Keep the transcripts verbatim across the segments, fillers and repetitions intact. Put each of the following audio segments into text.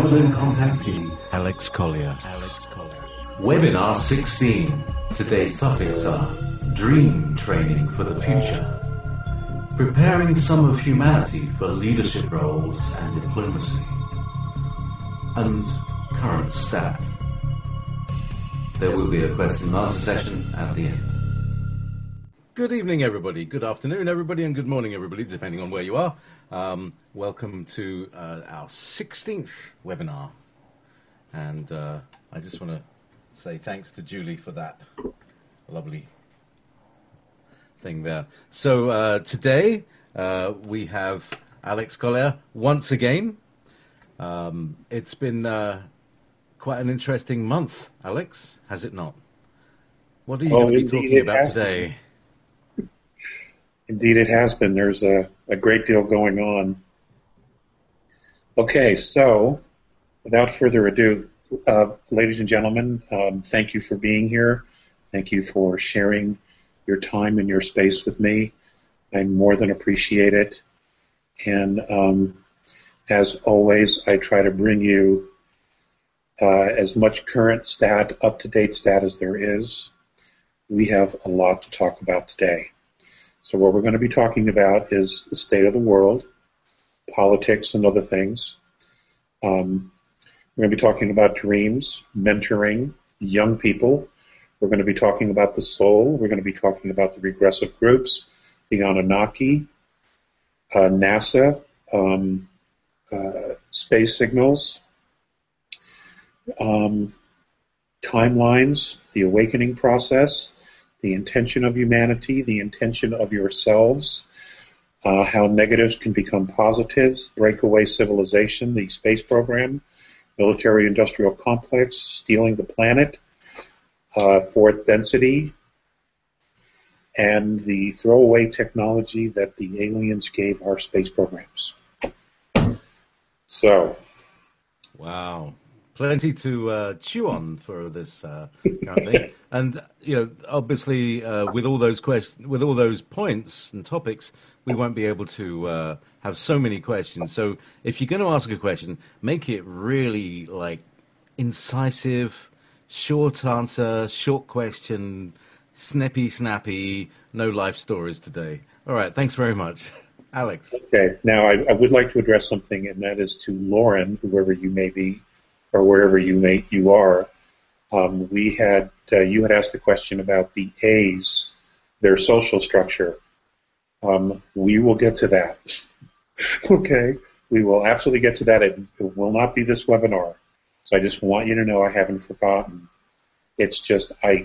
Golden Contactee, Alex Collier. Alex Collier. Webinar sixteen. Today's topics are Dream Training for the Future, Preparing some of Humanity for Leadership Roles and Diplomacy, and Current Stat. There will be a question and answer session at the end. Good evening, everybody. Good afternoon, everybody, and good morning, everybody, depending on where you are. Um, welcome to uh, our sixteenth webinar. And uh, I just want to say thanks to Julie for that lovely thing there. So uh, today uh, we have Alex Collier once again. Um, it's been uh, quite an interesting month, Alex, has it not? What are you oh, going to be talking about today? Been. Indeed, it has been. There's a, a great deal going on. Okay, so without further ado, uh, ladies and gentlemen, um, thank you for being here. Thank you for sharing your time and your space with me. I more than appreciate it. And um, as always, I try to bring you uh, as much current stat, up-to-date stat as there is. We have a lot to talk about today. So what we're going to be talking about is the state of the world, politics, and other things. Um, we're going to be talking about dreams, mentoring, young people. We're going to be talking about the soul. We're going to be talking about the regressive groups, the Anunnaki, uh, NASA, um, uh, space signals, um, timelines, the awakening process, the intention of humanity, the intention of yourselves, uh, how negatives can become positives, breakaway civilization, the space program, military-industrial complex, stealing the planet, uh, fourth density, and the throwaway technology that the aliens gave our space programs. So. Wow. Plenty to uh, chew on for this uh, kind of thing, and you know, obviously, uh, with all those questions, with all those points and topics, we won't be able to uh, have so many questions. So, if you're going to ask a question, make it really like incisive, short answer, short question, snippy, snappy. No life stories today. All right, thanks very much, Alex. Okay, now I, I would like to address something, and that is to Lauren, whoever you may be, or wherever you may you are. Um, we had uh, you had asked a question about the A's, their social structure. Um, we will get to that. Okay, we will absolutely get to that. It, it will not be this webinar. So I just want you to know I haven't forgotten. It's just I.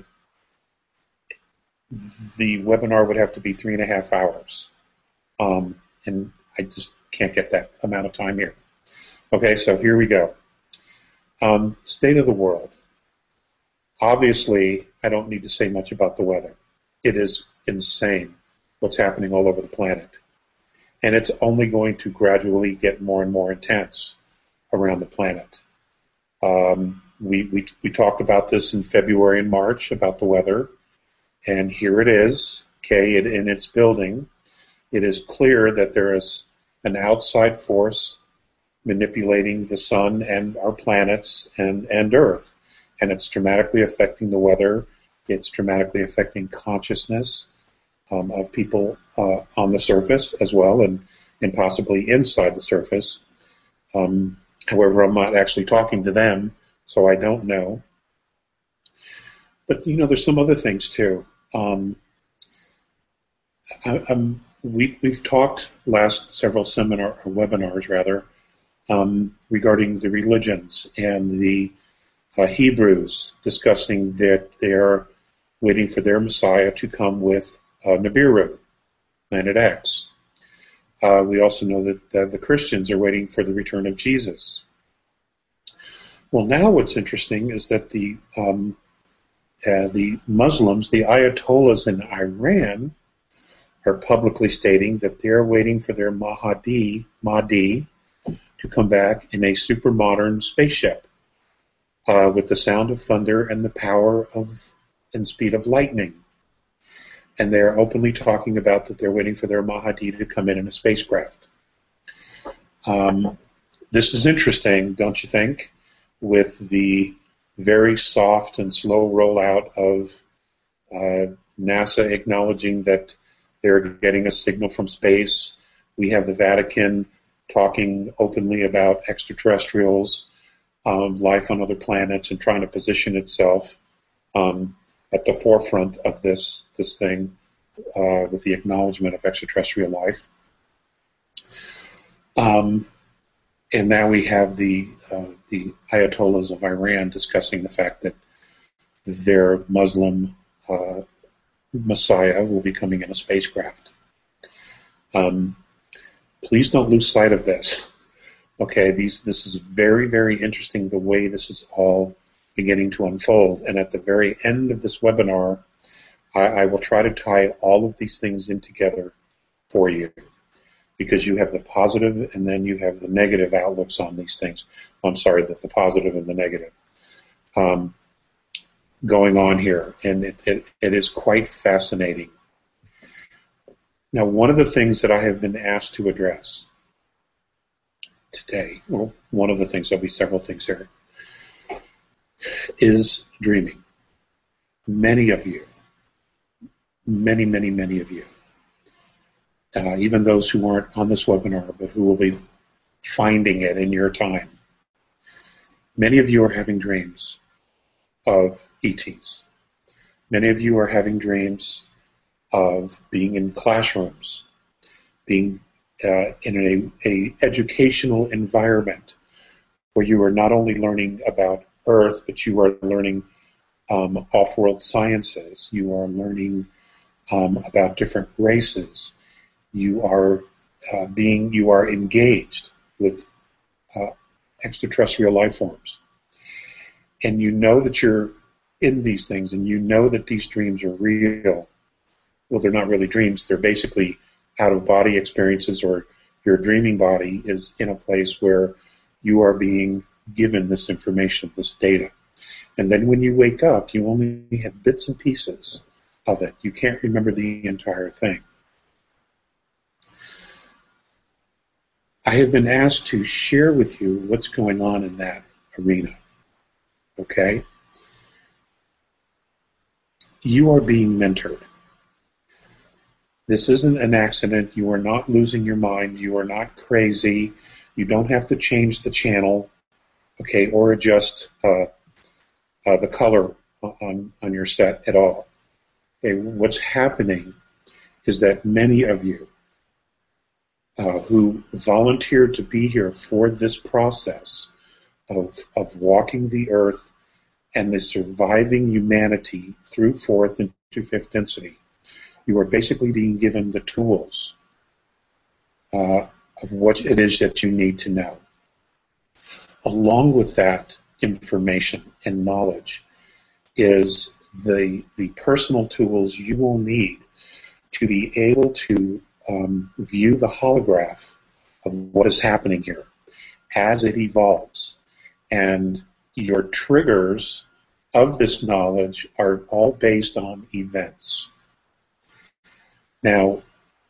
The webinar would have to be three and a half hours, um, and I just can't get that amount of time here. Okay, so here we go. Um, state of the world. Obviously, I don't need to say much about the weather. It is insane what's happening all over the planet. And it's only going to gradually get more and more intense around the planet. Um, we, we, we talked about this in February and March about the weather. And here it is, okay, it, in its building. It is clear that there is an outside force manipulating the sun and our planets and, and Earth. And it's dramatically affecting the weather. It's dramatically affecting consciousness um, of people uh, on the surface as well, and, and possibly inside the surface. Um, however, I'm not actually talking to them, so I don't know. But, you know, there's some other things, too. Um, I, I'm, we, we've talked last several seminar or webinars, rather, Um, regarding the religions and the uh, Hebrews discussing that they're waiting for their Messiah to come with uh, Nibiru, Planet X. Uh, we also know that uh, the Christians are waiting for the return of Jesus. Well, now what's interesting is that the um, uh, the Muslims, the Ayatollahs in Iran, are publicly stating that they're waiting for their Mahdi, Mahdi, to come back in a super modern spaceship uh, with the sound of thunder and the power of and speed of lightning. And they're openly talking about that they're waiting for their Mahdi to come in in a spacecraft. Um, this is interesting, don't you think, with the very soft and slow rollout of uh, NASA acknowledging that they're getting a signal from space. We have the Vatican talking openly about extraterrestrials, um, life on other planets, and trying to position itself um, at the forefront of this this thing uh, with the acknowledgement of extraterrestrial life. Um, and now we have the uh, the Ayatollahs of Iran discussing the fact that their Muslim uh, Messiah will be coming in a spacecraft. Um, please don't lose sight of this. Okay, these this is very, very interesting the way this is all beginning to unfold. And at the very end of this webinar, I, I will try to tie all of these things in together for you, because you have the positive and then you have the negative outlooks on these things. I'm sorry, the, the positive and the negative um, going on here, and it, it, it is quite fascinating. Now, one of the things that I have been asked to address today, well, one of the things, there'll be several things here, is dreaming. Many of you, many, many, many of you, uh, even those who aren't on this webinar, but who will be finding it in your time, many of you are having dreams of E Ts. Many of you are having dreams of being in classrooms, being uh, in a, a educational environment where you are not only learning about Earth, but you are learning um, off-world sciences. You are learning um, about different races. You are uh, being, you are engaged with uh, extraterrestrial life forms. And you know that you're in these things, and you know that these dreams are real. Well, they're not really dreams. They're basically out-of-body experiences, or your dreaming body is in a place where you are being given this information, this data. And then when you wake up, you only have bits and pieces of it. You can't remember the entire thing. I have been asked to share with you what's going on in that arena. Okay? You are being mentored. This isn't an accident. You are not losing your mind. You are not crazy. You don't have to change the channel, okay, or adjust uh, uh, the color on, on your set at all. Okay, what's happening is that many of you uh, who volunteered to be here for this process of, of walking the earth and the surviving humanity through fourth and to fifth density, you are basically being given the tools uh, of what it is that you need to know. Along with that information and knowledge is the, the personal tools you will need to be able to um, view the holograph of what is happening here as it evolves. And your triggers of this knowledge are all based on events. Now,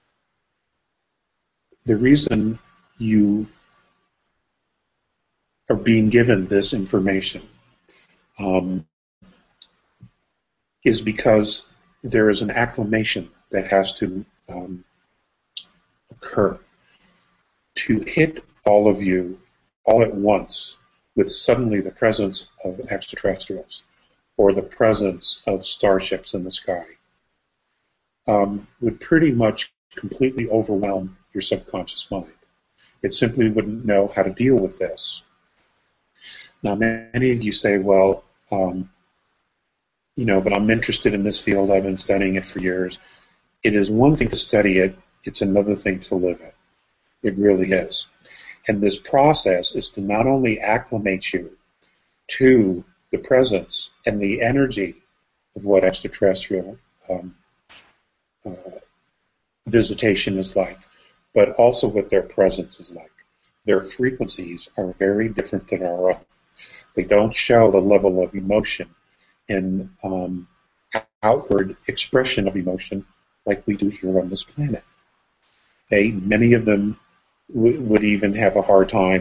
the reason you are being given this information um, is because there is an acclimation that has to um, occur to hit all of you all at once with suddenly the presence of extraterrestrials or the presence of starships in the sky. Um, would pretty much completely overwhelm your subconscious mind. It simply wouldn't know how to deal with this. Now, many of you say, well, um, you know, but I'm interested in this field. I've been studying it for years. It is one thing to study it. It's another thing to live it. It really is. And this process is to not only acclimate you to the presence and the energy of what extraterrestrial um, Uh, visitation is like, but also what their presence is like. Their frequencies are very different than our own. They don't show the level of emotion and um, outward expression of emotion like we do here on this planet. Okay? Many of them w- would even have a hard time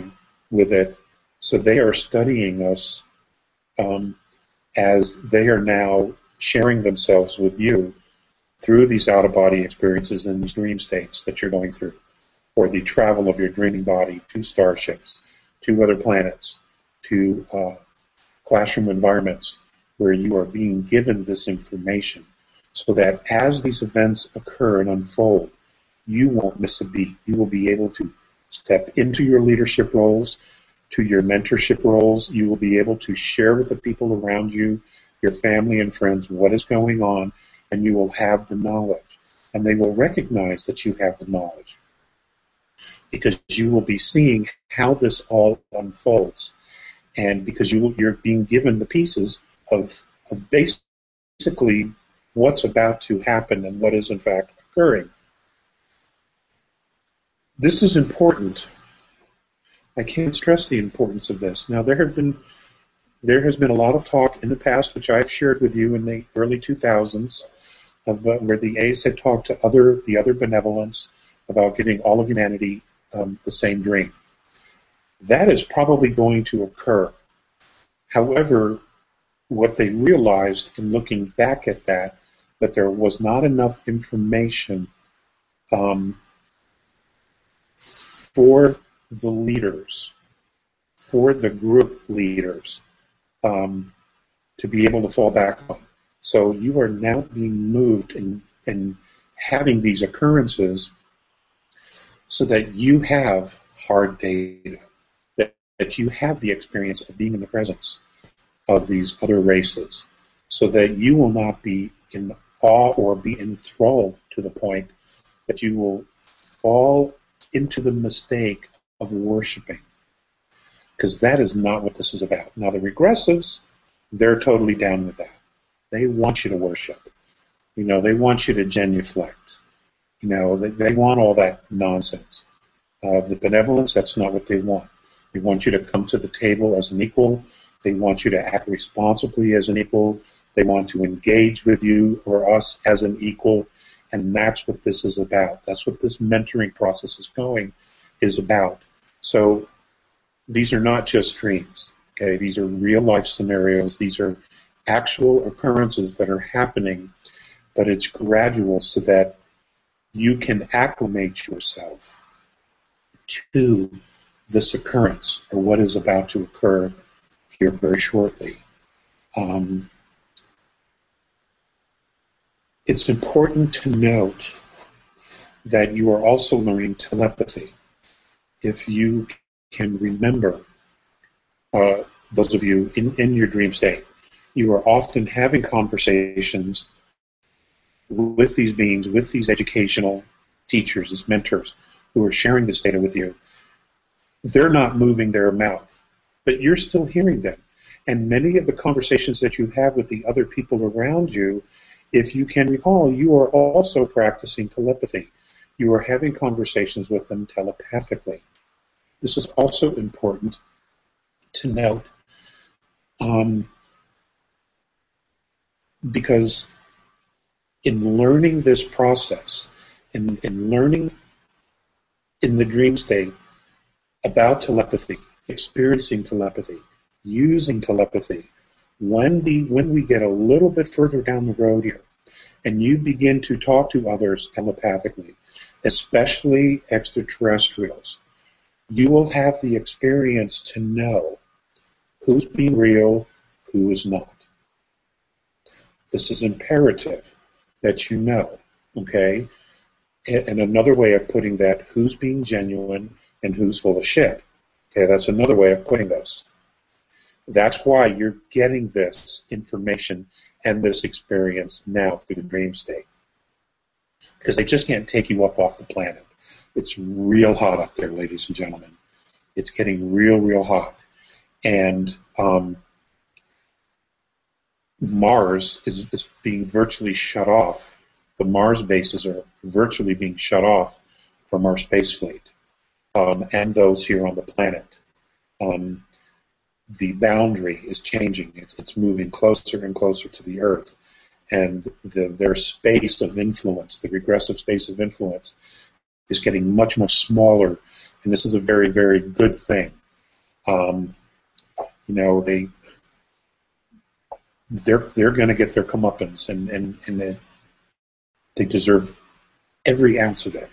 with it. So they are studying us um, as they are now sharing themselves with you through these out-of-body experiences and these dream states that you're going through, or the travel of your dreaming body to starships, to other planets, to uh, classroom environments where you are being given this information so that as these events occur and unfold, you won't miss a beat. You will be able to step into your leadership roles, to your mentorship roles. You will be able to share with the people around you, your family and friends, what is going on, and you will have the knowledge. And they will recognize that you have the knowledge because you will be seeing how this all unfolds. And because you, you're being given the pieces of, of basically what's about to happen and what is in fact occurring. This is important. I can't stress the importance of this. Now, there have been there has been a lot of talk in the past, which I've shared with you in the early two thousands, of where the A's had talked to other the other benevolence about giving all of humanity um, the same dream. That is probably going to occur. However, what they realized in looking back at that, that there was not enough information um, for the leaders, for the group leaders, um, to be able to fall back on. So you are now being moved and, and having these occurrences so that you have hard data, that, that you have the experience of being in the presence of these other races, so that you will not be in awe or be enthralled to the point that you will fall into the mistake of worshiping, because that is not what this is about. Now, the regressives, they're totally down with that. They want you to worship. You know, they want you to genuflect. You know, they, they want all that nonsense. Uh, the benevolence, that's not what they want. They want you to come to the table as an equal. They want you to act responsibly as an equal. They want to engage with you or us as an equal. And that's what this is about. That's what this mentoring process is going, is about. So these are not just dreams. Okay, these are real life scenarios. These are actual occurrences that are happening, but it's gradual so that you can acclimate yourself to this occurrence or what is about to occur here very shortly. Um, it's important to note that you are also learning telepathy. If you can remember, uh, those of you in, in your dream state, you are often having conversations with these beings, with these educational teachers, these mentors who are sharing this data with you. They're not moving their mouth, but you're still hearing them. And many of the conversations that you have with the other people around you, if you can recall, you are also practicing telepathy. You are having conversations with them telepathically. This is also important to note, um, because in learning this process, in, in learning in the dream state about telepathy, experiencing telepathy, using telepathy, when the when we get a little bit further down the road here, and you begin to talk to others telepathically, especially extraterrestrials, you will have the experience to know who's being real, who is not. This is imperative that you know, okay? And another way of putting that, who's being genuine and who's full of shit. Okay, that's another way of putting those. That's why you're getting this information and this experience now through the dream state. Because they just can't take you up off the planet. It's real hot up there, ladies and gentlemen. It's getting real, real hot. And um, Mars is, is being virtually shut off. The Mars bases are virtually being shut off from our space fleet um, and those here on the planet. Um, the boundary is changing. It's, it's moving closer and closer to the Earth. And the, their space of influence, the regressive space of influence, is getting much, much smaller. And this is a very, very good thing. Um, you know, they they're they're going to get their comeuppance, and and and they, they deserve every ounce of it.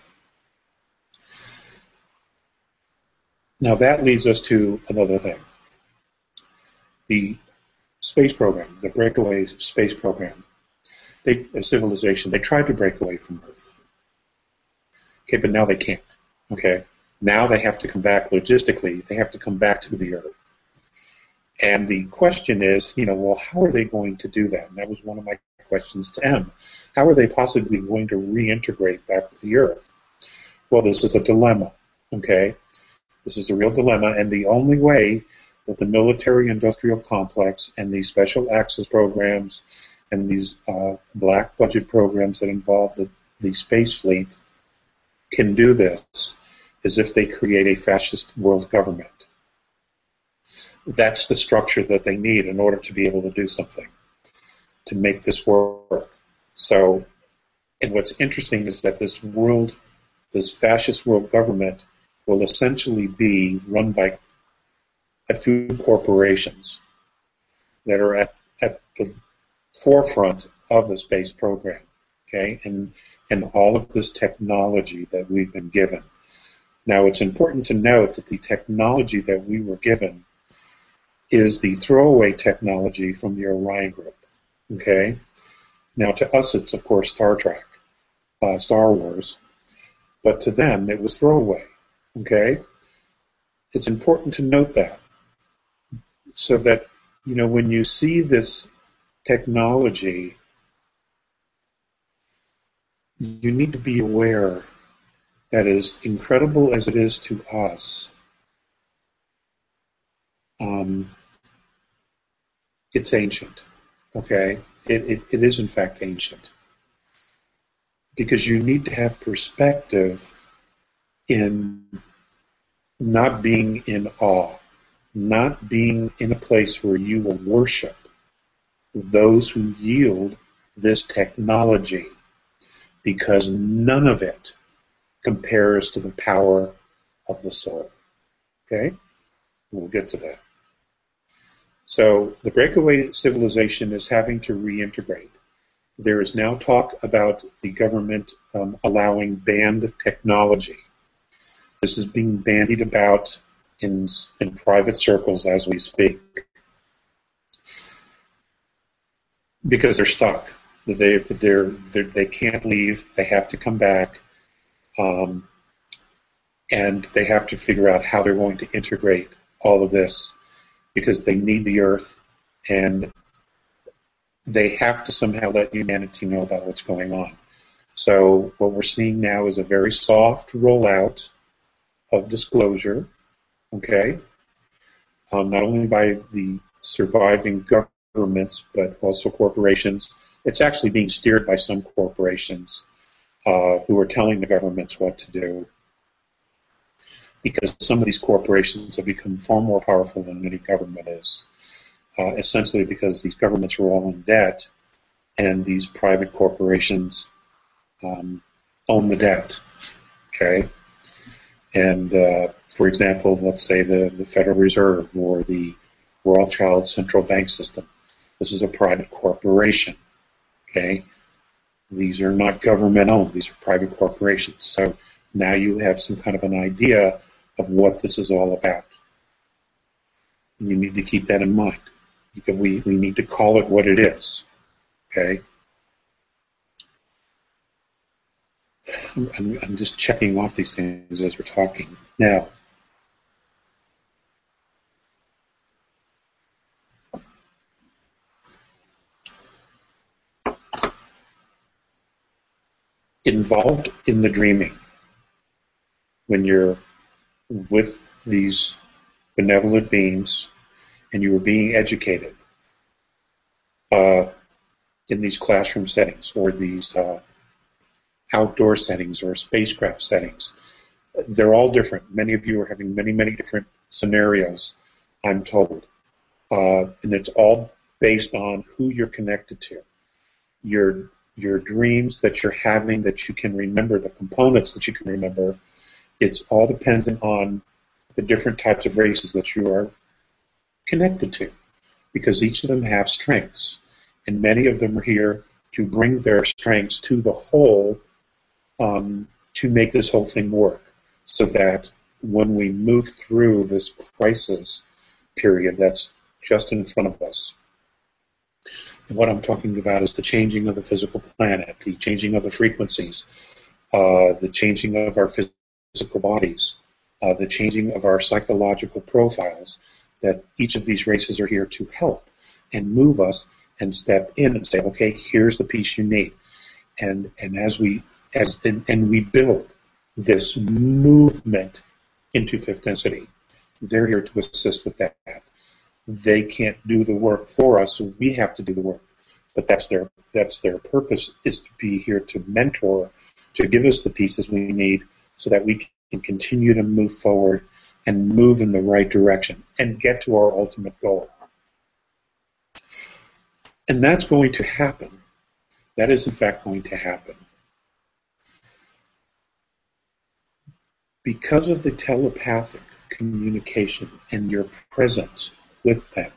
Now that leads us to another thing. The space program, the breakaway space program, they, a civilization, they tried to break away from Earth. Okay, but now they can't. Okay, now they have to come back logistically. They have to come back to the Earth. And the question is, you know, well, how are they going to do that? And that was one of my questions to M. How are they possibly going to reintegrate back with the Earth? Well, this is a dilemma. Okay, this is a real dilemma, and the only way that the military-industrial complex and these special access programs and these uh, black budget programs that involve the, the space fleet can do this is if they create a fascist world government. That's the structure that they need in order to be able to do something, to make this work. So, and what's interesting is that this world, this fascist world government will essentially be run by a few corporations that are at, at the forefront of the space program, okay, and and all of this technology that we've been given. Now, it's important to note that the technology that we were given is the throwaway technology from the Orion Group, okay? Now, to us, it's, of course, Star Trek, uh, Star Wars, but to them, it was throwaway, okay? It's important to note that, so that, you know, when you see this technology, you need to be aware that as incredible as it is to us, um, it's ancient, okay? It, it, it is, in fact, ancient. Because you need to have perspective in not being in awe, not being in a place where you will worship those who yield this technology, because none of it compares to the power of the soul. Okay? We'll get to that. So the breakaway civilization is having to reintegrate. There is now talk about the government um, allowing banned technology. This is being bandied about in, in private circles as we speak, because they're stuck. They they're, they're they can't leave. They have to come back, um, and they have to figure out how they're going to integrate all of this, because they need the Earth, and they have to somehow let humanity know about what's going on. So what we're seeing now is a very soft rollout of disclosure, okay, um, not only by the surviving governments, but also corporations. It's actually being steered by some corporations uh, who are telling the governments what to do, because some of these corporations have become far more powerful than any government is, uh, essentially because these governments are all in debt, and these private corporations um, own the debt, okay? And, uh, for example, let's say the, the Federal Reserve or the Rothschild Central Bank System. This is a private corporation, okay? These are not government-owned. These are private corporations. So now you have some kind of an idea of what this is all about. And you need to keep that in mind. You can, we, we need to call it what it is, okay? I'm, I'm just checking off these things as we're talking. Now, involved in the dreaming, when you're with these benevolent beings and you are being educated uh, in these classroom settings or these uh, outdoor settings or spacecraft settings, they're all different. Many of you are having many, many different scenarios, I'm told. Uh, and it's all based on who you're connected to. Your, your dreams that you're having that you can remember, the components that you can remember, it's all dependent on the different types of races that you are connected to, because each of them have strengths, and many of them are here to bring their strengths to the whole, um, to make this whole thing work, so that when we move through this crisis period that's just in front of us, and what I'm talking about is the changing of the physical planet, the changing of the frequencies, uh, the changing of our physical bodies, uh, the changing of our psychological profiles, that each of these races are here to help and move us and step in and say, okay, here's the piece you need. And and as we as and, and we build this movement into fifth density, they're here to assist with that. They can't do the work for us, so we have to do the work. But that's their that's their purpose, is to be here to mentor, to give us the pieces we need so that we can continue to move forward and move in the right direction and get to our ultimate goal. And that's going to happen. That is, in fact, going to happen. Because of the telepathic communication and your presence with them,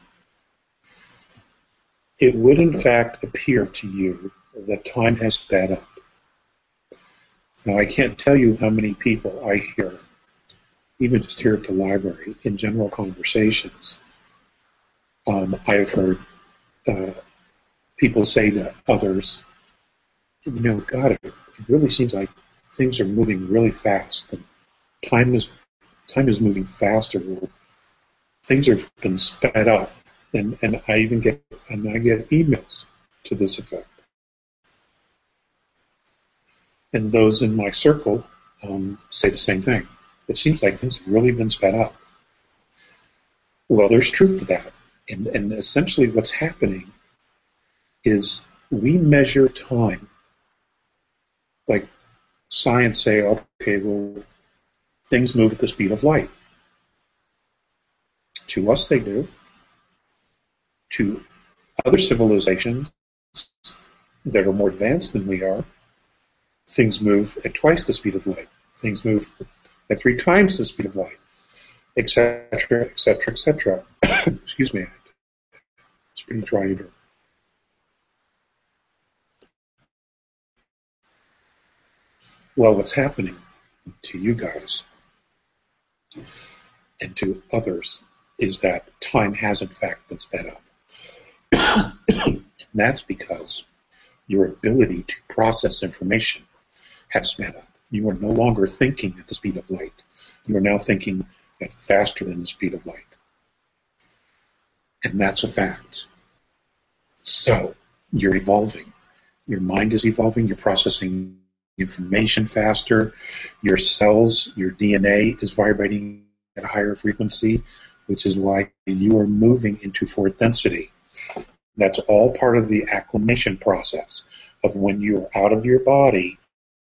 it would, in fact, appear to you that time has sped up. Now, I can't tell you how many people I hear, even just here at the library, in general conversations. Um, I've heard uh, people say to others, you know, God, it, it really seems like things are moving really fast, and time is time is moving faster. Things have been sped up, and, and I even get and I get emails to this effect. And those in my circle um, say the same thing. It seems like things have really been sped up. Well, there's truth to that. And, and essentially what's happening is we measure time. Like science say, okay, well, things move at the speed of light. To us, they do. To other civilizations that are more advanced than we are, things move at twice the speed of light. Things move at three times the speed of light, et cetera, et cetera, et cetera. Excuse me. It's pretty dry here. Well, what's happening to you guys and to others is that time has, in fact, been sped up. And that's because your ability to process information has sped up. You are no longer thinking at the speed of light. You are now thinking at faster than the speed of light. And that's a fact. So you're evolving. Your mind is evolving. You're processing information faster. Your cells, your D N A is vibrating at a higher frequency, which is why you are moving into fourth density. That's all part of the acclimation process of when you are out of your body,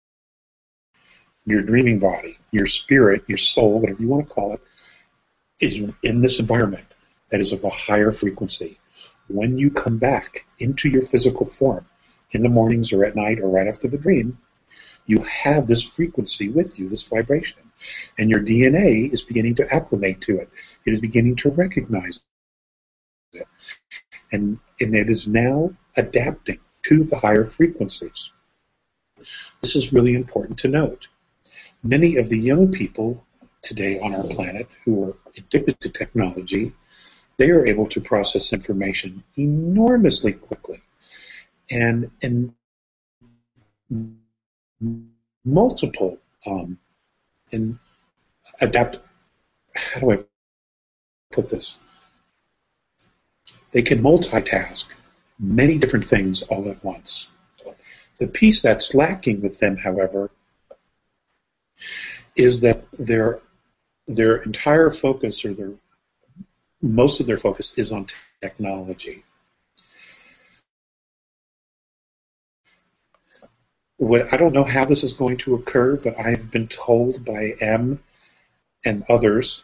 your dreaming body, your spirit, your soul, whatever you want to call it, is in this environment that is of a higher frequency. When you come back into your physical form in the mornings or at night or right after the dream, you have this frequency with you, this vibration, and your D N A is beginning to acclimate to it. It is beginning to recognize it, and, and it is now adapting to the higher frequencies. This is really important to note. Many of the young people today on our planet who are addicted to technology, they are able to process information enormously quickly, and and multiple um, and adapt. How do I put this? They can multitask many different things all at once. The piece that's lacking with them, however, is that their their entire focus, or their most of their focus, is on technology. What, I don't know how this is going to occur, but I have been told by M and others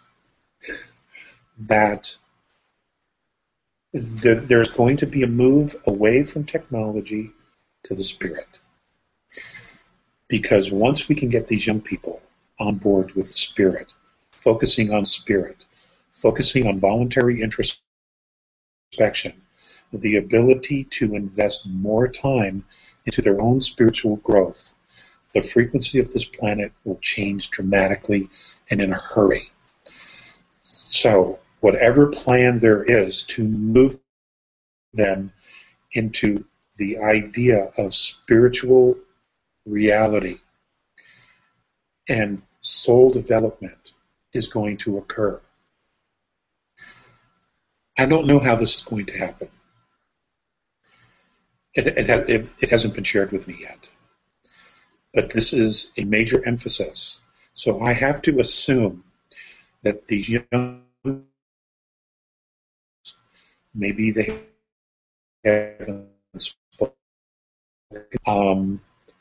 that the, there's going to be a move away from technology to the spirit. Because once we can get these young people on board with spirit, focusing on spirit, focusing on voluntary introspection, the ability to invest more time into their own spiritual growth, the frequency of this planet will change dramatically and in a hurry. So, whatever plan there is to move them into the idea of spiritual reality and soul development is going to occur. I don't know how this is going to happen. It, it, it, it hasn't been shared with me yet. But this is a major emphasis. So I have to assume that these young, maybe they haven't spoken, um,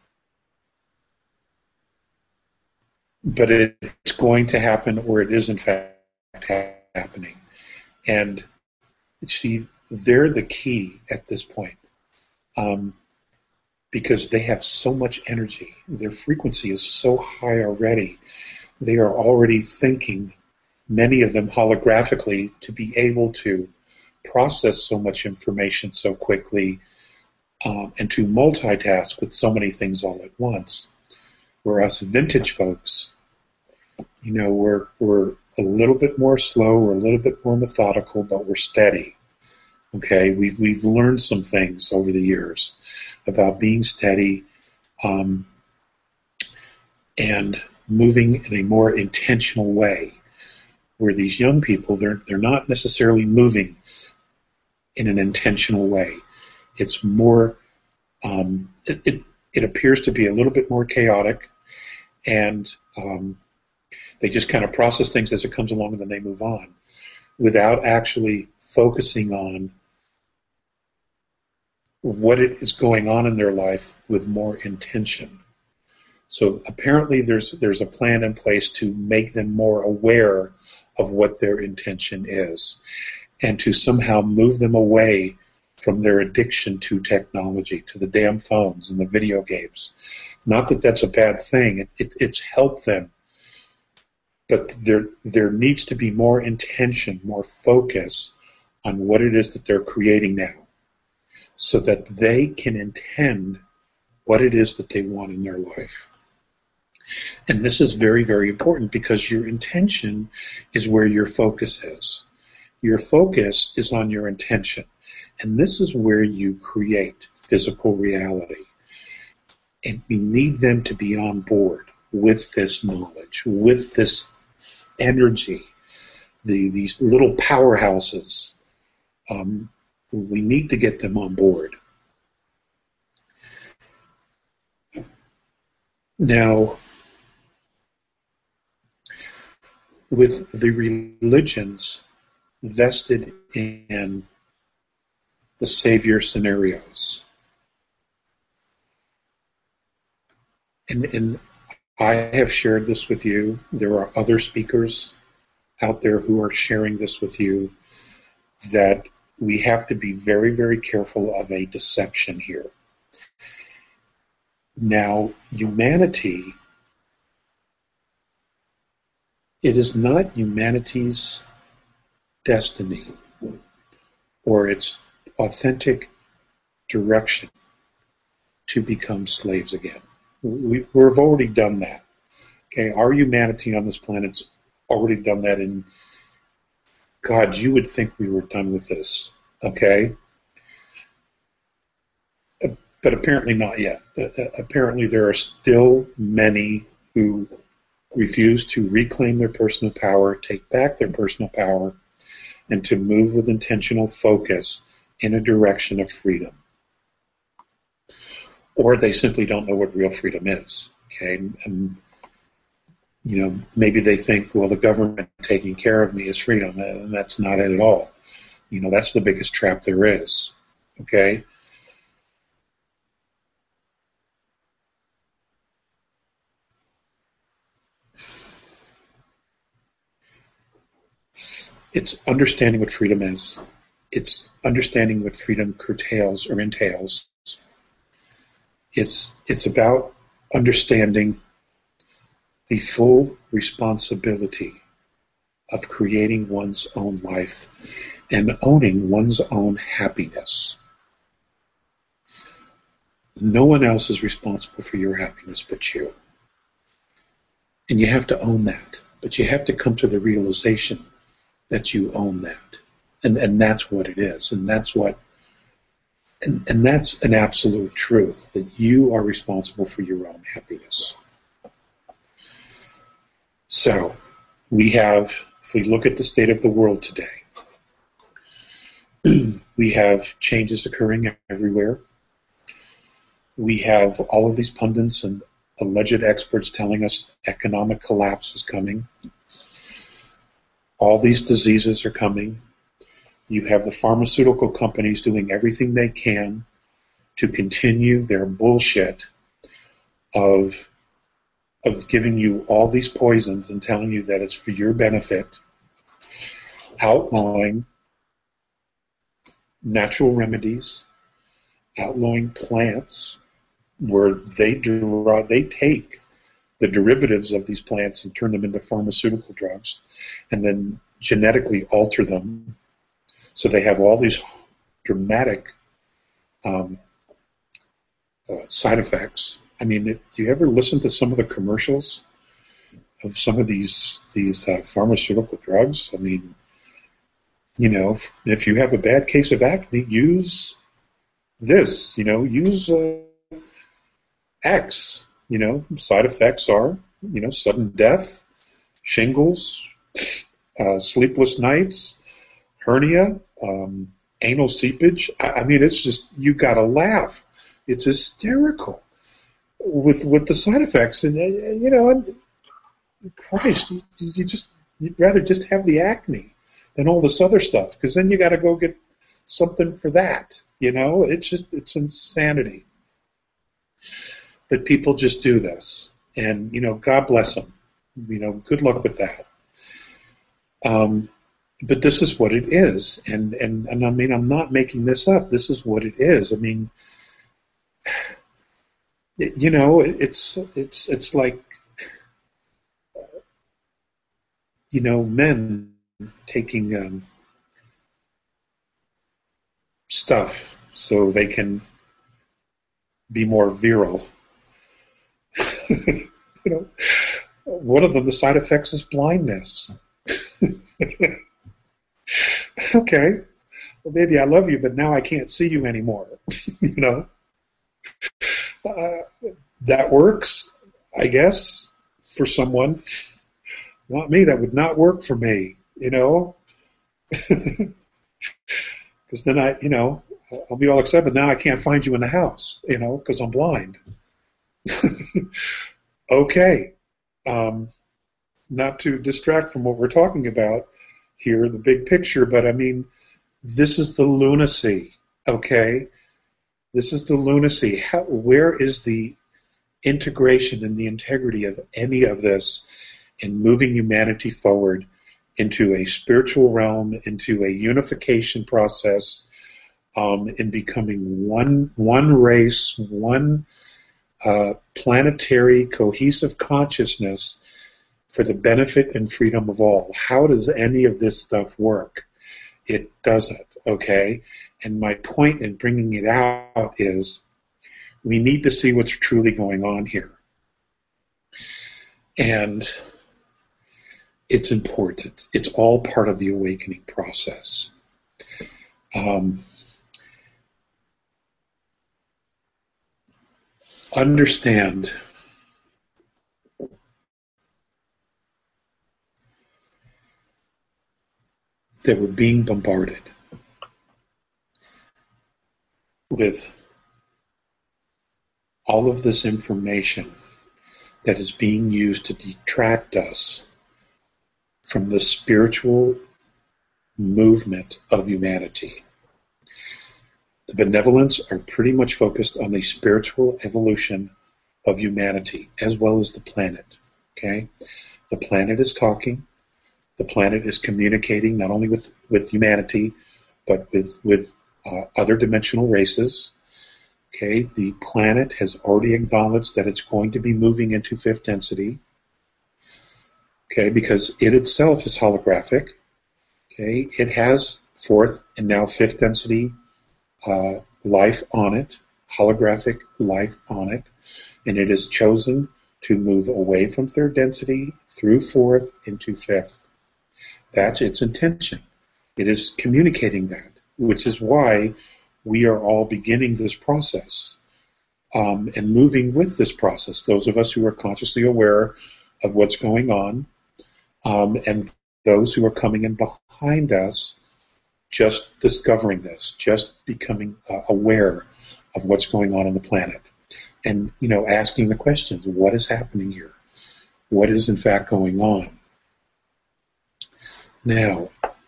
but it's going to happen, or it is in fact happening. And see, they're the key at this point, um, because they have so much energy. Their frequency is so high already. They are already thinking, many of them holographically, to be able to process so much information so quickly, um, and to multitask with so many things all at once. Whereas vintage folks, you know, we're we're a little bit more slow, we're a little bit more methodical, but we're steady. Okay, we've we've learned some things over the years about being steady, um, and moving in a more intentional way. Where these young people, they're they're not necessarily moving in an intentional way. It's more, um, it, it it appears to be a little bit more chaotic, and um, they just kind of process things as it comes along, and then they move on, without actually focusing on what it is going on in their life with more intention. So apparently there's there's a plan in place to make them more aware of what their intention is, and to somehow move them away from their addiction to technology, to the damn phones and the video games. Not that that's a bad thing. It, it, it's helped them. But there there needs to be more intention, more focus on what it is that they're creating now, so that they can intend what it is that they want in their life. And this is very, very important, because your intention is where your focus is. Your focus is on your intention. And this is where you create physical reality. And we need them to be on board with this knowledge, with this energy, the, these little powerhouses. Um, we need to get them on board. Now, with the religions vested in the savior scenarios, and, and I have shared this with you. There are other speakers out there who are sharing this with you, that we have to be very, very careful of a deception here. Now, humanity, it is not humanity's destiny or its authentic direction to become slaves again. We, we've already done that. Okay, our humanity on this planet's already done that, and God, you would think we were done with this. Okay? But apparently not yet. Apparently there are still many who refuse to reclaim their personal power, take back their personal power, and to move with intentional focus in a direction of freedom. Or they simply don't know what real freedom is. Okay, and you know, maybe they think, well, the government taking care of me is freedom, and that's not it at all. You know, that's the biggest trap there is. Okay. It's understanding what freedom is. It's understanding what freedom curtails or entails. It's it's about understanding the full responsibility of creating one's own life and owning one's own happiness. No one else is responsible for your happiness but you. And you have to own that. But you have to come to the realization that you own that. And and that's what it is. And that's what and, and that's an absolute truth, that you are responsible for your own happiness. So we have, if we look at the state of the world today, we have changes occurring everywhere. We have all of these pundits and alleged experts telling us economic collapse is coming. All these diseases are coming. You have the pharmaceutical companies doing everything they can to continue their bullshit of, of giving you all these poisons and telling you that it's for your benefit, outlawing natural remedies, outlawing plants, where they derive, they take the derivatives of these plants and turn them into pharmaceutical drugs, and then genetically alter them so they have all these dramatic um, uh, side effects. I mean, do you ever listen to some of the commercials of some of these these uh, pharmaceutical drugs? I mean, you know, if, if you have a bad case of acne, use this. You know, use uh, X. You know, side effects are, you know, sudden death, shingles, uh, sleepless nights, hernia, um, anal seepage. I, I mean, it's just, you got to laugh. It's hysterical with with the side effects. And, uh, you know, and Christ, you, you just, you'd rather just have the acne than all this other stuff, because then you got to go get something for that. You know, it's just, it's insanity. But people just do this, and, you know, God bless them. You know, good luck with that. Um, but this is what it is, and, and and I mean, I'm not making this up. This is what it is. I mean, it, you know, it, it's it's it's like, you know, men taking um, stuff so they can be more virile. You know, one of them, the side effects is blindness. Okay, well, baby, I love you, but now I can't see you anymore. You know, uh, that works, I guess, for someone. Not me. That would not work for me. You know, because then I, you know, I'll be all excited, but now I can't find you in the house. You know, because I'm blind. Okay, um, not to distract from what we're talking about here, the big picture, but I mean, this is the lunacy, okay? This is the lunacy. How, where is the integration and the integrity of any of this in moving humanity forward into a spiritual realm, into a unification process, um, in becoming one one race, one Uh, planetary cohesive consciousness for the benefit and freedom of all? How does any of this stuff work? It doesn't, okay? And my point in bringing it out is we need to see what's truly going on here. And it's important. It's all part of the awakening process. Um, Understand that we're being bombarded with all of this information that is being used to detract us from the spiritual movement of humanity. The benevolents are pretty much focused on the spiritual evolution of humanity, as well as the planet. Okay, the planet is talking. The planet is communicating not only with, with humanity, but with with uh, other dimensional races. Okay, the planet has already acknowledged that it's going to be moving into fifth density. okay, because it itself is holographic. Okay, it has fourth and now fifth density uh, life on it, holographic life on it, and it is chosen to move away from third density through fourth into fifth. That's its intention. It is communicating that, which is why we are all beginning this process um, and moving with this process. Those of us who are consciously aware of what's going on, um, and those who are coming in behind us, just discovering this, just becoming uh, aware of what's going on on the planet, and you know, asking the questions: what is happening here? What is in fact going on? Now,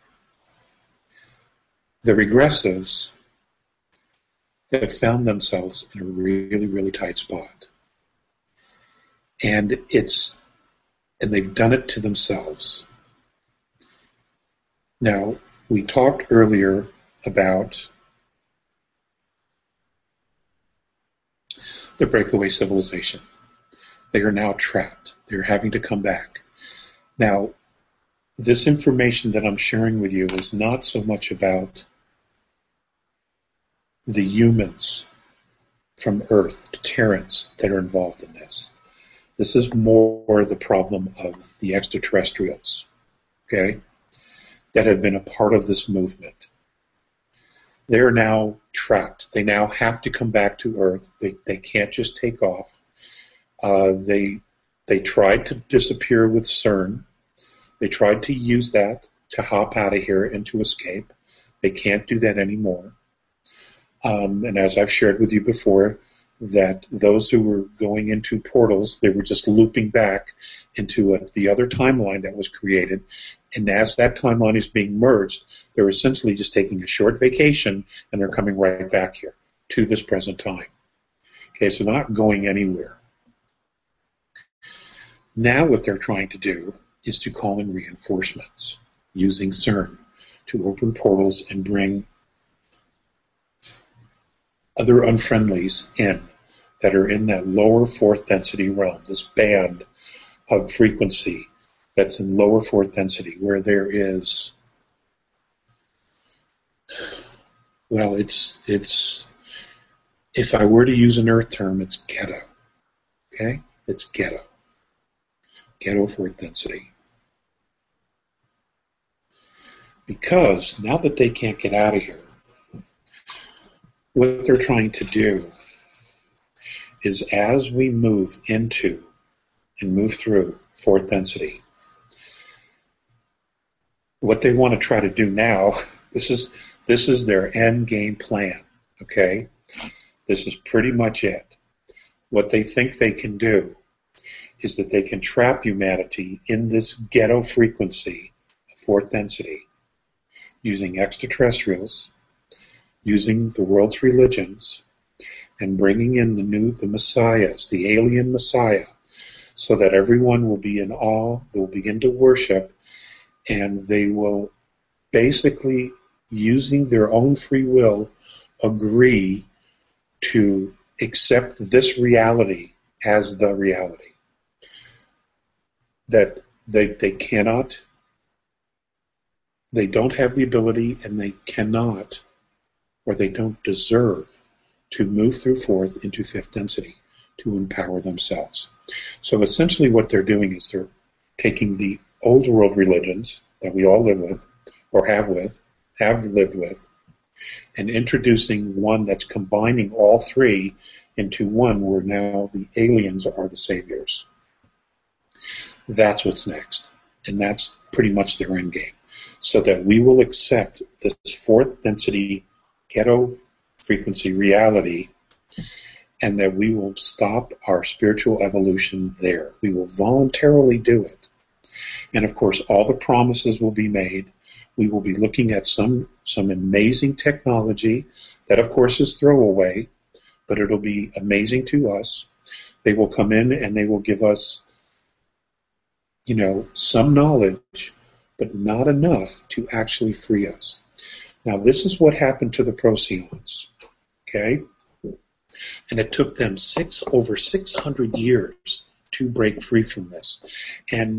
the regressives have found themselves in a really, really tight spot, and it's and they've done it to themselves. Now, we talked earlier about the breakaway civilization. They are now trapped. They're having to come back. Now, this information that I'm sharing with you is not so much about the humans from Earth, the Terrans that are involved in this. This is more the problem of the extraterrestrials, okay, that have been a part of this movement. They are now trapped. They now have to come back to Earth. They they can't just take off. Uh, they they tried to disappear with CERN. They tried to use that to hop out of here and to escape. They can't do that anymore. Um, and as I've shared with you before, that those who were going into portals, they were just looping back into a, the other timeline that was created. And as that timeline is being merged, they're essentially just taking a short vacation and they're coming right back here to this present time. Okay, so they're not going anywhere. Now what they're trying to do is to call in reinforcements using CERN to open portals and bring other unfriendlies in that are in that lower fourth density realm, this band of frequency that's in lower fourth density, where there is, well, it's, it's, if I were to use an Earth term, it's ghetto, okay? It's ghetto. Ghetto fourth density. Because now that they can't get out of here, what they're trying to do is, as we move into and move through fourth density, what they want to try to do now, this is this is their end game plan, okay? This is pretty much it. What they think they can do is that they can trap humanity in this ghetto frequency of fourth density using extraterrestrials, using the world's religions, and bringing in the new, the messiahs, the alien messiah, so that everyone will be in awe, they will begin to worship, and they will basically, using their own free will, agree to accept this reality as the reality. That they, they cannot, they don't have the ability, and they cannot, or they don't deserve to move through fourth into fifth density to empower themselves. So essentially what they're doing is they're taking the old world religions that we all live with, or have with, have lived with, and introducing one that's combining all three into one, where now the aliens are the saviors. That's what's next. And that's pretty much their end game. So that we will accept this fourth density ghetto frequency reality, and that we will stop our spiritual evolution there. We will voluntarily do it. And of course, all the promises will be made. We will be looking at some, some amazing technology that, of course, is throwaway, but it'll be amazing to us. They will come in and they will give us, you know, some knowledge, but not enough to actually free us. Now, this is what happened to the Procyons, okay? And it took them six over six hundred years to break free from this. And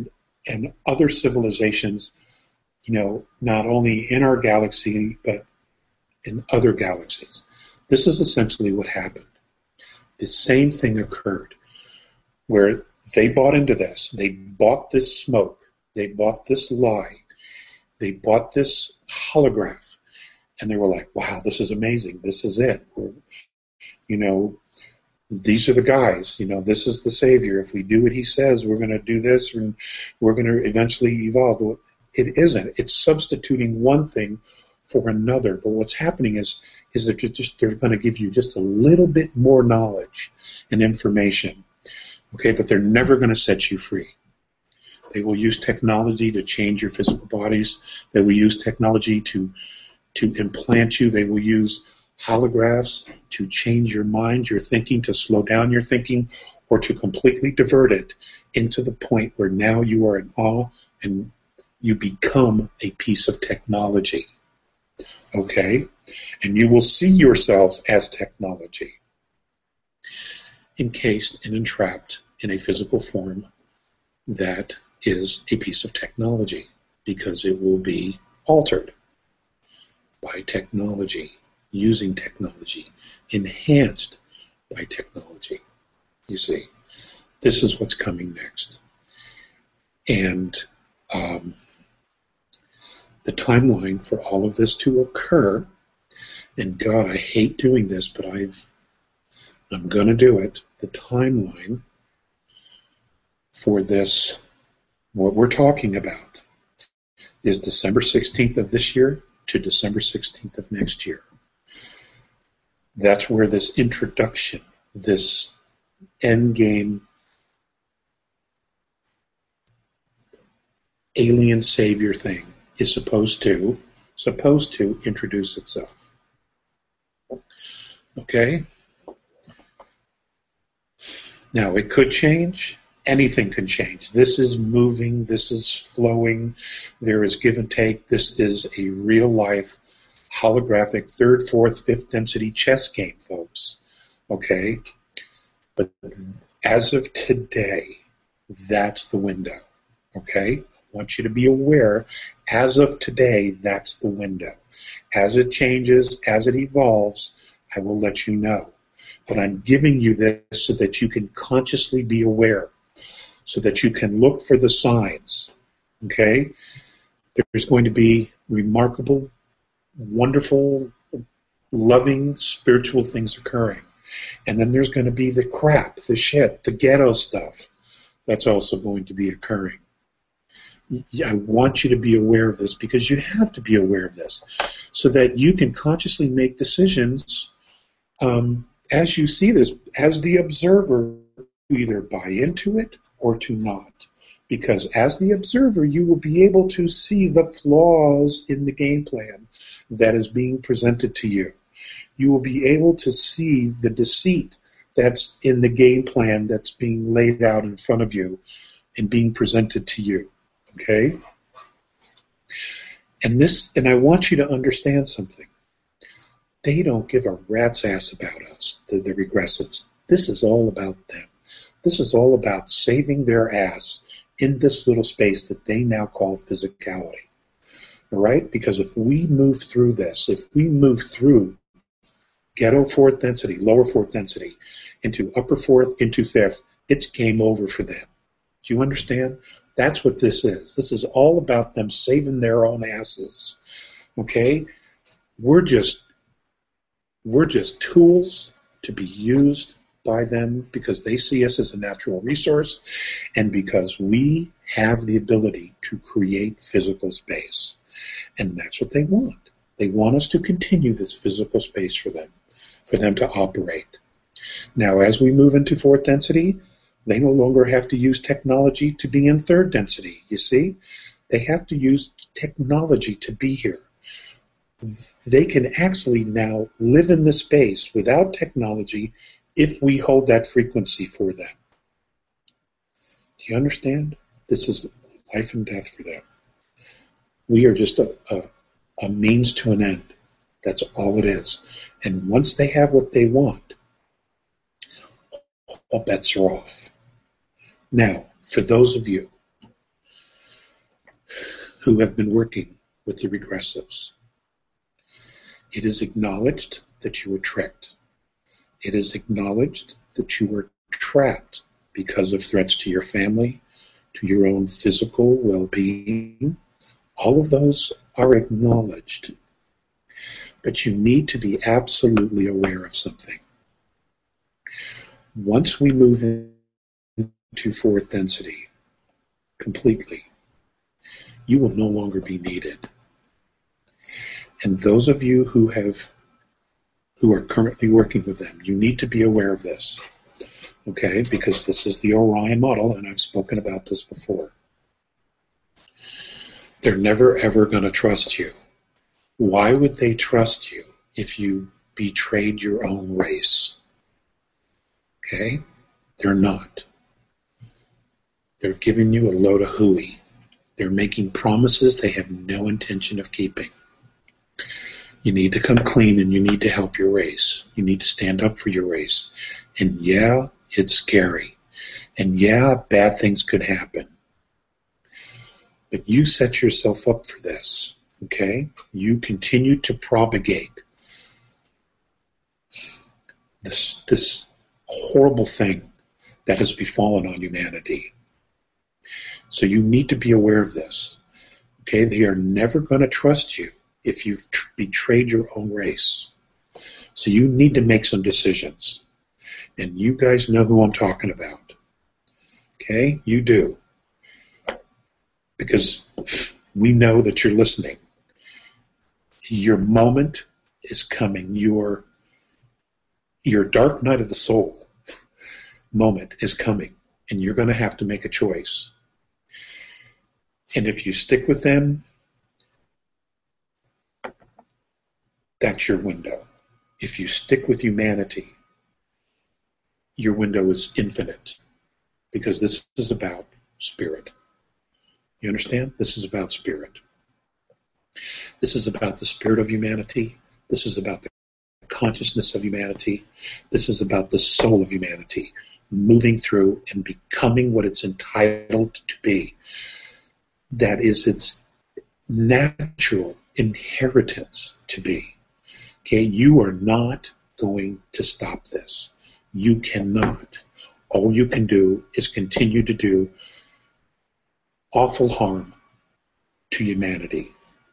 and other civilizations, you know, not only in our galaxy, but in other galaxies. This is essentially what happened. The same thing occurred where they bought into this. They bought this smoke. They bought this lie. They bought this holograph. And they were like, wow, this is amazing. This is it. We're, you know, these are the guys. You know, this is the savior. If we do what he says, we're going to do this, and we're going to eventually evolve. Well, it isn't. It's substituting one thing for another. But what's happening is, is that they're, just, they're going to give you just a little bit more knowledge and information. Okay, but they're never going to set you free. They will use technology to change your physical bodies. They will use technology to to implant you. They will use holographs to change your mind, your thinking, to slow down your thinking, or to completely divert it into the point where now you are in awe and you become a piece of technology. Okay? And you will see yourselves as technology, encased and entrapped in a physical form that is a piece of technology, because it will be altered by technology, using technology, enhanced by technology. You see, this is what's coming next. And um, the timeline for all of this to occur, and God, I hate doing this, but I've, I'm going to do it. The timeline for this, what we're talking about, is December sixteenth of this year to December sixteenth of next year. That's where this introduction, this endgame alien savior thing is supposed to supposed to introduce itself. Okay? Now, it could change. Anything can change. This is moving. This is flowing. There is give and take. This is a real-life, holographic, third, fourth, fifth density chess game, folks. Okay? But as of today, that's the window. Okay? I want you to be aware, as of today, that's the window. As it changes, as it evolves, I will let you know. But I'm giving you this so that you can consciously be aware, so that you can look for the signs. Okay? There's going to be remarkable, wonderful, loving, spiritual things occurring. And then there's going to be the crap, the shit, the ghetto stuff that's also going to be occurring. I want you to be aware of this, because you have to be aware of this so that you can consciously make decisions um, as you see this, as the observer, to either buy into it or to not. Because as the observer, you will be able to see the flaws in the game plan that is being presented to you. You will be able to see the deceit that's in the game plan that's being laid out in front of you and being presented to you. Okay? And this, and I want you to understand something. They don't give a rat's ass about us, the, the regressives. This is all about them. This is all about saving their ass in this little space that they now call physicality. All right? Because if we move through this, if we move through ghetto fourth density, lower fourth density, into upper fourth, into fifth, it's game over for them. Do you understand? That's what this is. This is all about them saving their own asses. Okay? We're just we're just tools to be used by them because they see us as a natural resource and because we have the ability to create physical space. And that's what they want. They want us to continue this physical space for them, for them to operate. Now, as we move into fourth density, they no longer have to use technology to be in third density, you see? They have to use technology to be here. They can actually now live in the space without technology if we hold that frequency for them. Do you understand? This is life and death for them. We are just a, a, a means to an end. That's all it is. And once they have what they want, all bets are off. Now, for those of you who have been working with the regressives. It is acknowledged that you were tricked. It is acknowledged that you were trapped because of threats to your family, to your own physical well-being. All of those are acknowledged. But you need to be absolutely aware of something. Once we move into fourth density completely, you will no longer be needed. And those of you who have, who are currently working with them, you need to be aware of this, okay? Because this is the Orion model, and I've spoken about this before. They're never, ever going to trust you. Why would they trust you if you betrayed your own race? Okay? They're not. They're giving you a load of hooey. They're making promises they have no intention of keeping. You need to come clean, and you need to help your race. You need to stand up for your race. And yeah, it's scary. And yeah, bad things could happen. But you set yourself up for this, okay? You continue to propagate this, this horrible thing that has befallen on humanity. So you need to be aware of this, okay? They are never going to trust you if you've tr- betrayed your own race. So you need to make some decisions. And you guys know who I'm talking about, okay? You do. Because we know that you're listening. Your moment is coming. Your, your dark night of the soul moment is coming, and you're going to have to make a choice. And if you stick with them, that's your window. If you stick with humanity, your window is infinite, because this is about spirit. You understand? This is about spirit. This is about the spirit of humanity. This is about the consciousness of humanity. This is about the soul of humanity moving through and becoming what it's entitled to be. That is its natural inheritance to be. Okay? You are not going to stop this. You cannot. All you can do is continue to do awful harm to humanity.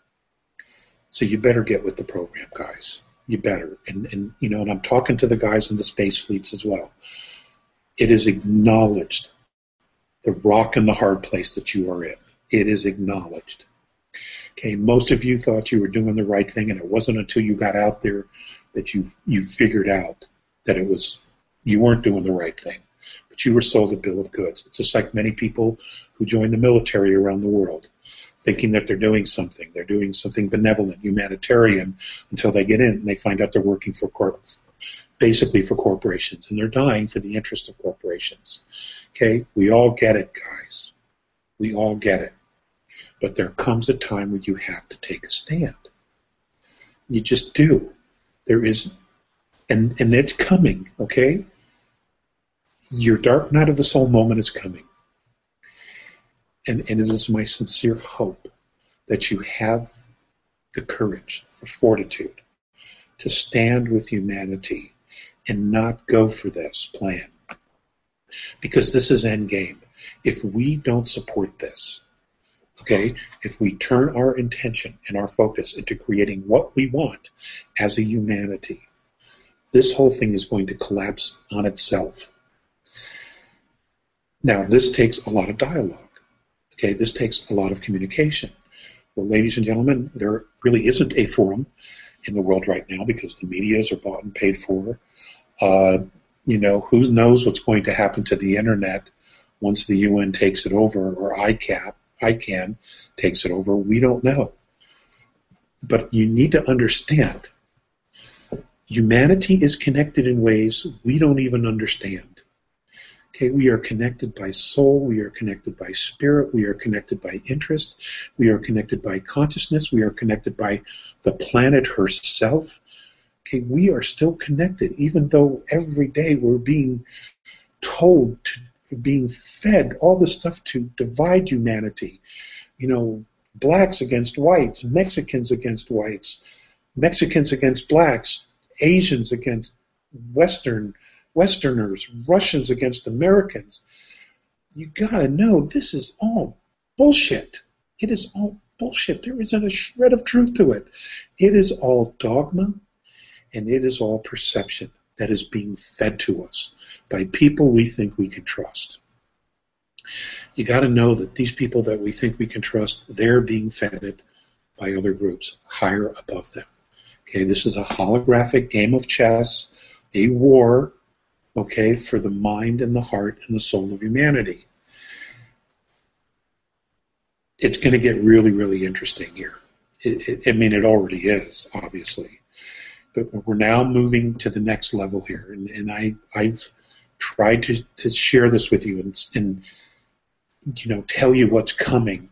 So you better get with the program, guys. You better. And, and you know, and I'm talking to the guys in the space fleets as well. It is acknowledged, the rock and the hard place that you are in. It is acknowledged. Okay, most of you thought you were doing the right thing, and it wasn't until you got out there that you you figured out that it was you weren't doing the right thing. But you were sold a bill of goods. It's just like many people who join the military around the world, thinking that they're doing something. They're doing something benevolent, humanitarian, until they get in and they find out they're working for corp- basically for corporations, and they're dying for the interest of corporations. Okay? We all get it, guys. We all get it. But there comes a time where you have to take a stand. You just do. There is, and, and it's coming, okay? Your dark night of the soul moment is coming. And, and it is my sincere hope that you have the courage, the fortitude to stand with humanity and not go for this plan. Because this is endgame. If we don't support this, okay, if we turn our intention and our focus into creating what we want as a humanity, this whole thing is going to collapse on itself. Now, this takes a lot of dialogue. Okay, this takes a lot of communication. Well, ladies and gentlemen, there really isn't a forum in the world right now because the medias are bought and paid for. Uh, you know, who knows what's going to happen to the internet once the U N takes it over, or I C A P, I CAN takes it over. We don't know. But you need to understand, humanity is connected in ways we don't even understand. Okay, we are connected by soul, we are connected by spirit, we are connected by interest, we are connected by consciousness, we are connected by the planet herself. Okay, we are still connected, even though every day we're being told to, being fed all this stuff to divide humanity. You know, blacks against whites, Mexicans against whites, Mexicans against blacks, Asians against Western Westerners, Russians against Americans. You gotta know this is all bullshit. It is all bullshit. There isn't a shred of truth to it. It is all dogma, and it is all perception that is being fed to us by people we think we can trust. You got to know that these people that we think we can trust, they're being fed it by other groups higher above them. Okay, this is a holographic game of chess, a war, okay, for the mind and the heart and the soul of humanity. It's going to get really, really interesting here. It, it, I mean, it already is, obviously. But we're now moving to the next level here. And, and I, I've tried to, to share this with you and, and, you know, tell you what's coming.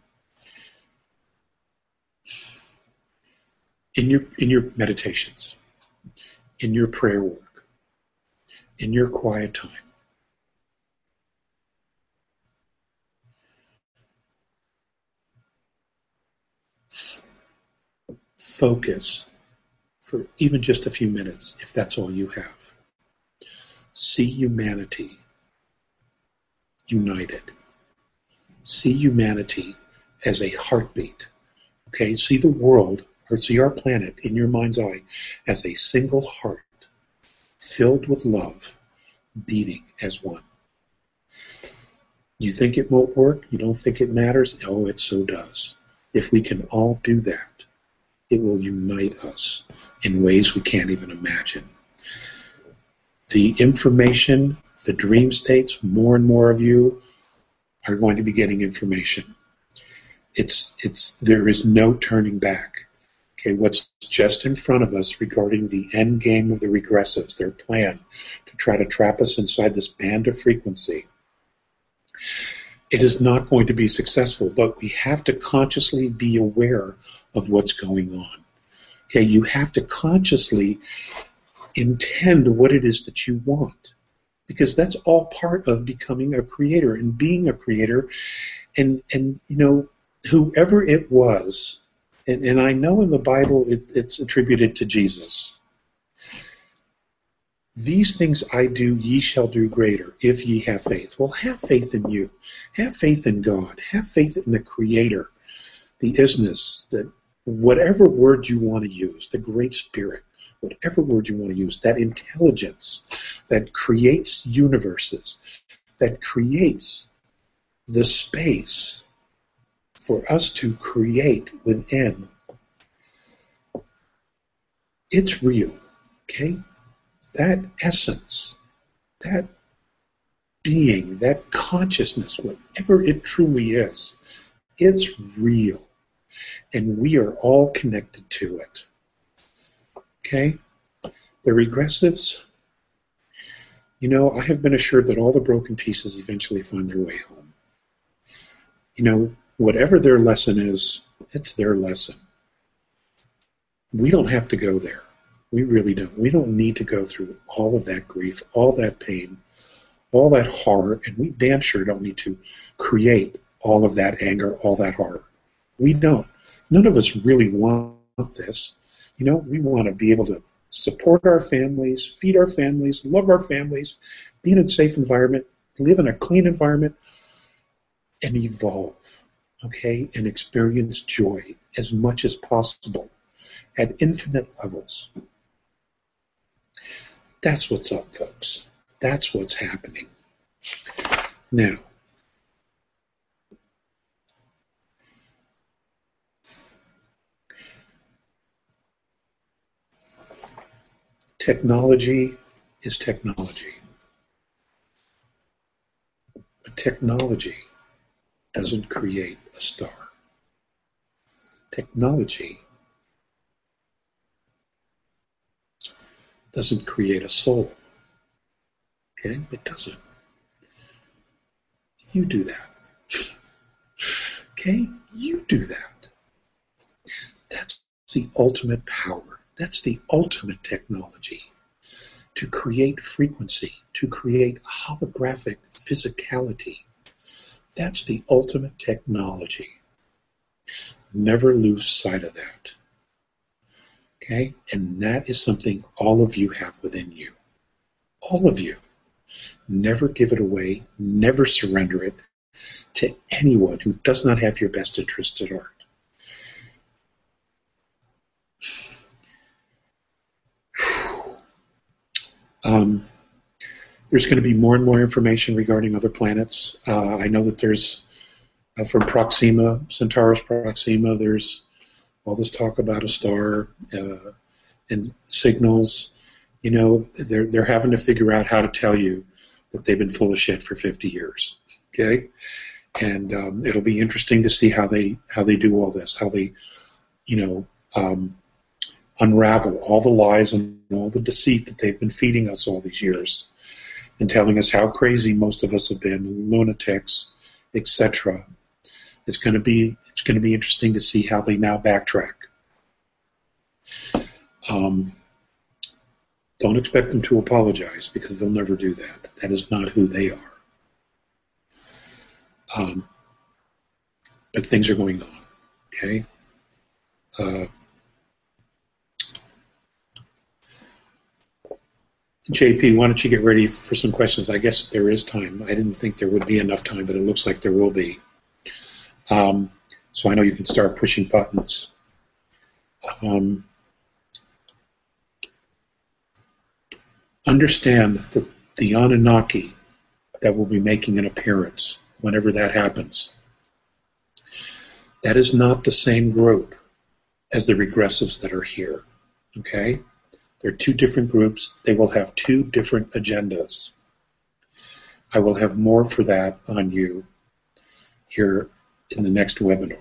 In your, in your meditations, in your prayer work, in your quiet time. Focus for even just a few minutes, if that's all you have. See humanity united. See humanity as a heartbeat. Okay, see the world, or see our planet in your mind's eye as a single heart filled with love, beating as one. You think it won't work? You don't think it matters? Oh, it so does. If we can all do that, it will unite us in ways we can't even imagine. The information, the dream states, more and more of you are going to be getting information. It's, it's, there is no turning back. Okay, what's just in front of us regarding the end game of the regressives, their plan to try to trap us inside this band of frequency, it is not going to be successful, but we have to consciously be aware of what's going on. Okay, you have to consciously intend what it is that you want, because that's all part of becoming a creator and being a creator. And, and you know, whoever it was, and, and I know in the Bible it, it's attributed to Jesus. These things I do, ye shall do greater, if ye have faith. Well, have faith in you. Have faith in God. Have faith in the Creator, the isness, that whatever word you want to use, the Great Spirit, whatever word you want to use, that intelligence that creates universes, that creates the space for us to create within. It's real, okay? That essence, that being, that consciousness, whatever it truly is, it's real. And we are all connected to it. Okay? The regressives, you know, I have been assured that all the broken pieces eventually find their way home. You know, whatever their lesson is, it's their lesson. We don't have to go there. We really don't. We don't need to go through all of that grief, all that pain, all that horror, and we damn sure don't need to create all of that anger, all that horror. We don't. None of us really want this. You know, we want to be able to support our families, feed our families, love our families, be in a safe environment, live in a clean environment, and evolve, okay, and experience joy as much as possible at infinite levels. That's what's up, folks. That's what's happening. Now, technology is technology. But technology doesn't create a star. Technology doesn't create a soul. Okay? It doesn't. You do that. Okay? You do that. That's the ultimate power. That's the ultimate technology. to create frequency, to create holographic physicality. That's the ultimate technology. Never lose sight of that. Okay? And that is something all of you have within you. All of you. Never give it away. Never surrender it to anyone who does not have your best interests at heart. Um, there's going to be more and more information regarding other planets. Uh, I know that there's, uh, from Proxima, Centaurus Proxima, there's all this talk about a star uh, and signals. You know, they're, they're having to figure out how to tell you that they've been full of shit for fifty years. Okay? And um, it'll be interesting to see how they how they do all this, how they, you know, um, unravel all the lies and all the deceit that they've been feeding us all these years and telling us how crazy most of us have been, lunatics, et cetera. It's going to be it's going to be interesting to see how they now backtrack. Um, don't expect them to apologize because they'll never do that. That is not who they are. Um, but things are going on. Okay. Uh, J P, why don't you get ready for some questions? I guess there is time. I didn't think there would be enough time, but it looks like there will be. Um, so I know you can start pushing buttons. Um, understand that the, the Anunnaki that will be making an appearance whenever that happens, that is not the same group as the regressives that are here. Okay? They're two different groups. They will have two different agendas. I will have more for that on you here in the next webinar.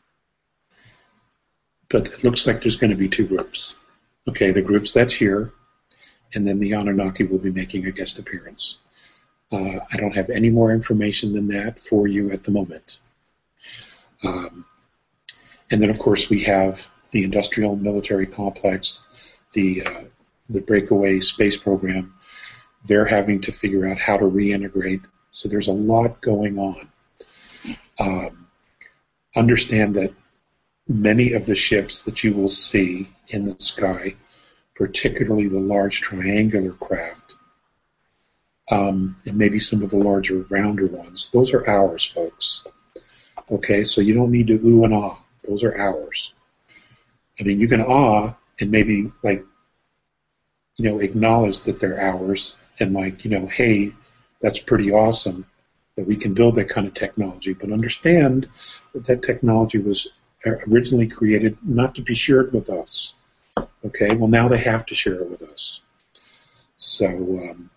But it looks like there's going to be two groups. Okay, the groups that's here, and then the Anunnaki will be making a guest appearance. Uh, I don't have any more information than that for you at the moment. Um, and then, of course, we have the industrial military complex, the uh, the breakaway space program. They're having to figure out how to reintegrate. So there's a lot going on. Um, understand that many of the ships that you will see in the sky, particularly the large triangular craft, um, and maybe some of the larger, rounder ones, those are ours, folks. Okay, so you don't need to ooh and ah. Those are ours. I mean, you can ah and maybe, like, you know, acknowledge that they're ours and, like, you know, hey, that's pretty awesome that we can build that kind of technology. But understand that that technology was originally created not to be shared with us. Okay, well, now they have to share it with us. So, um,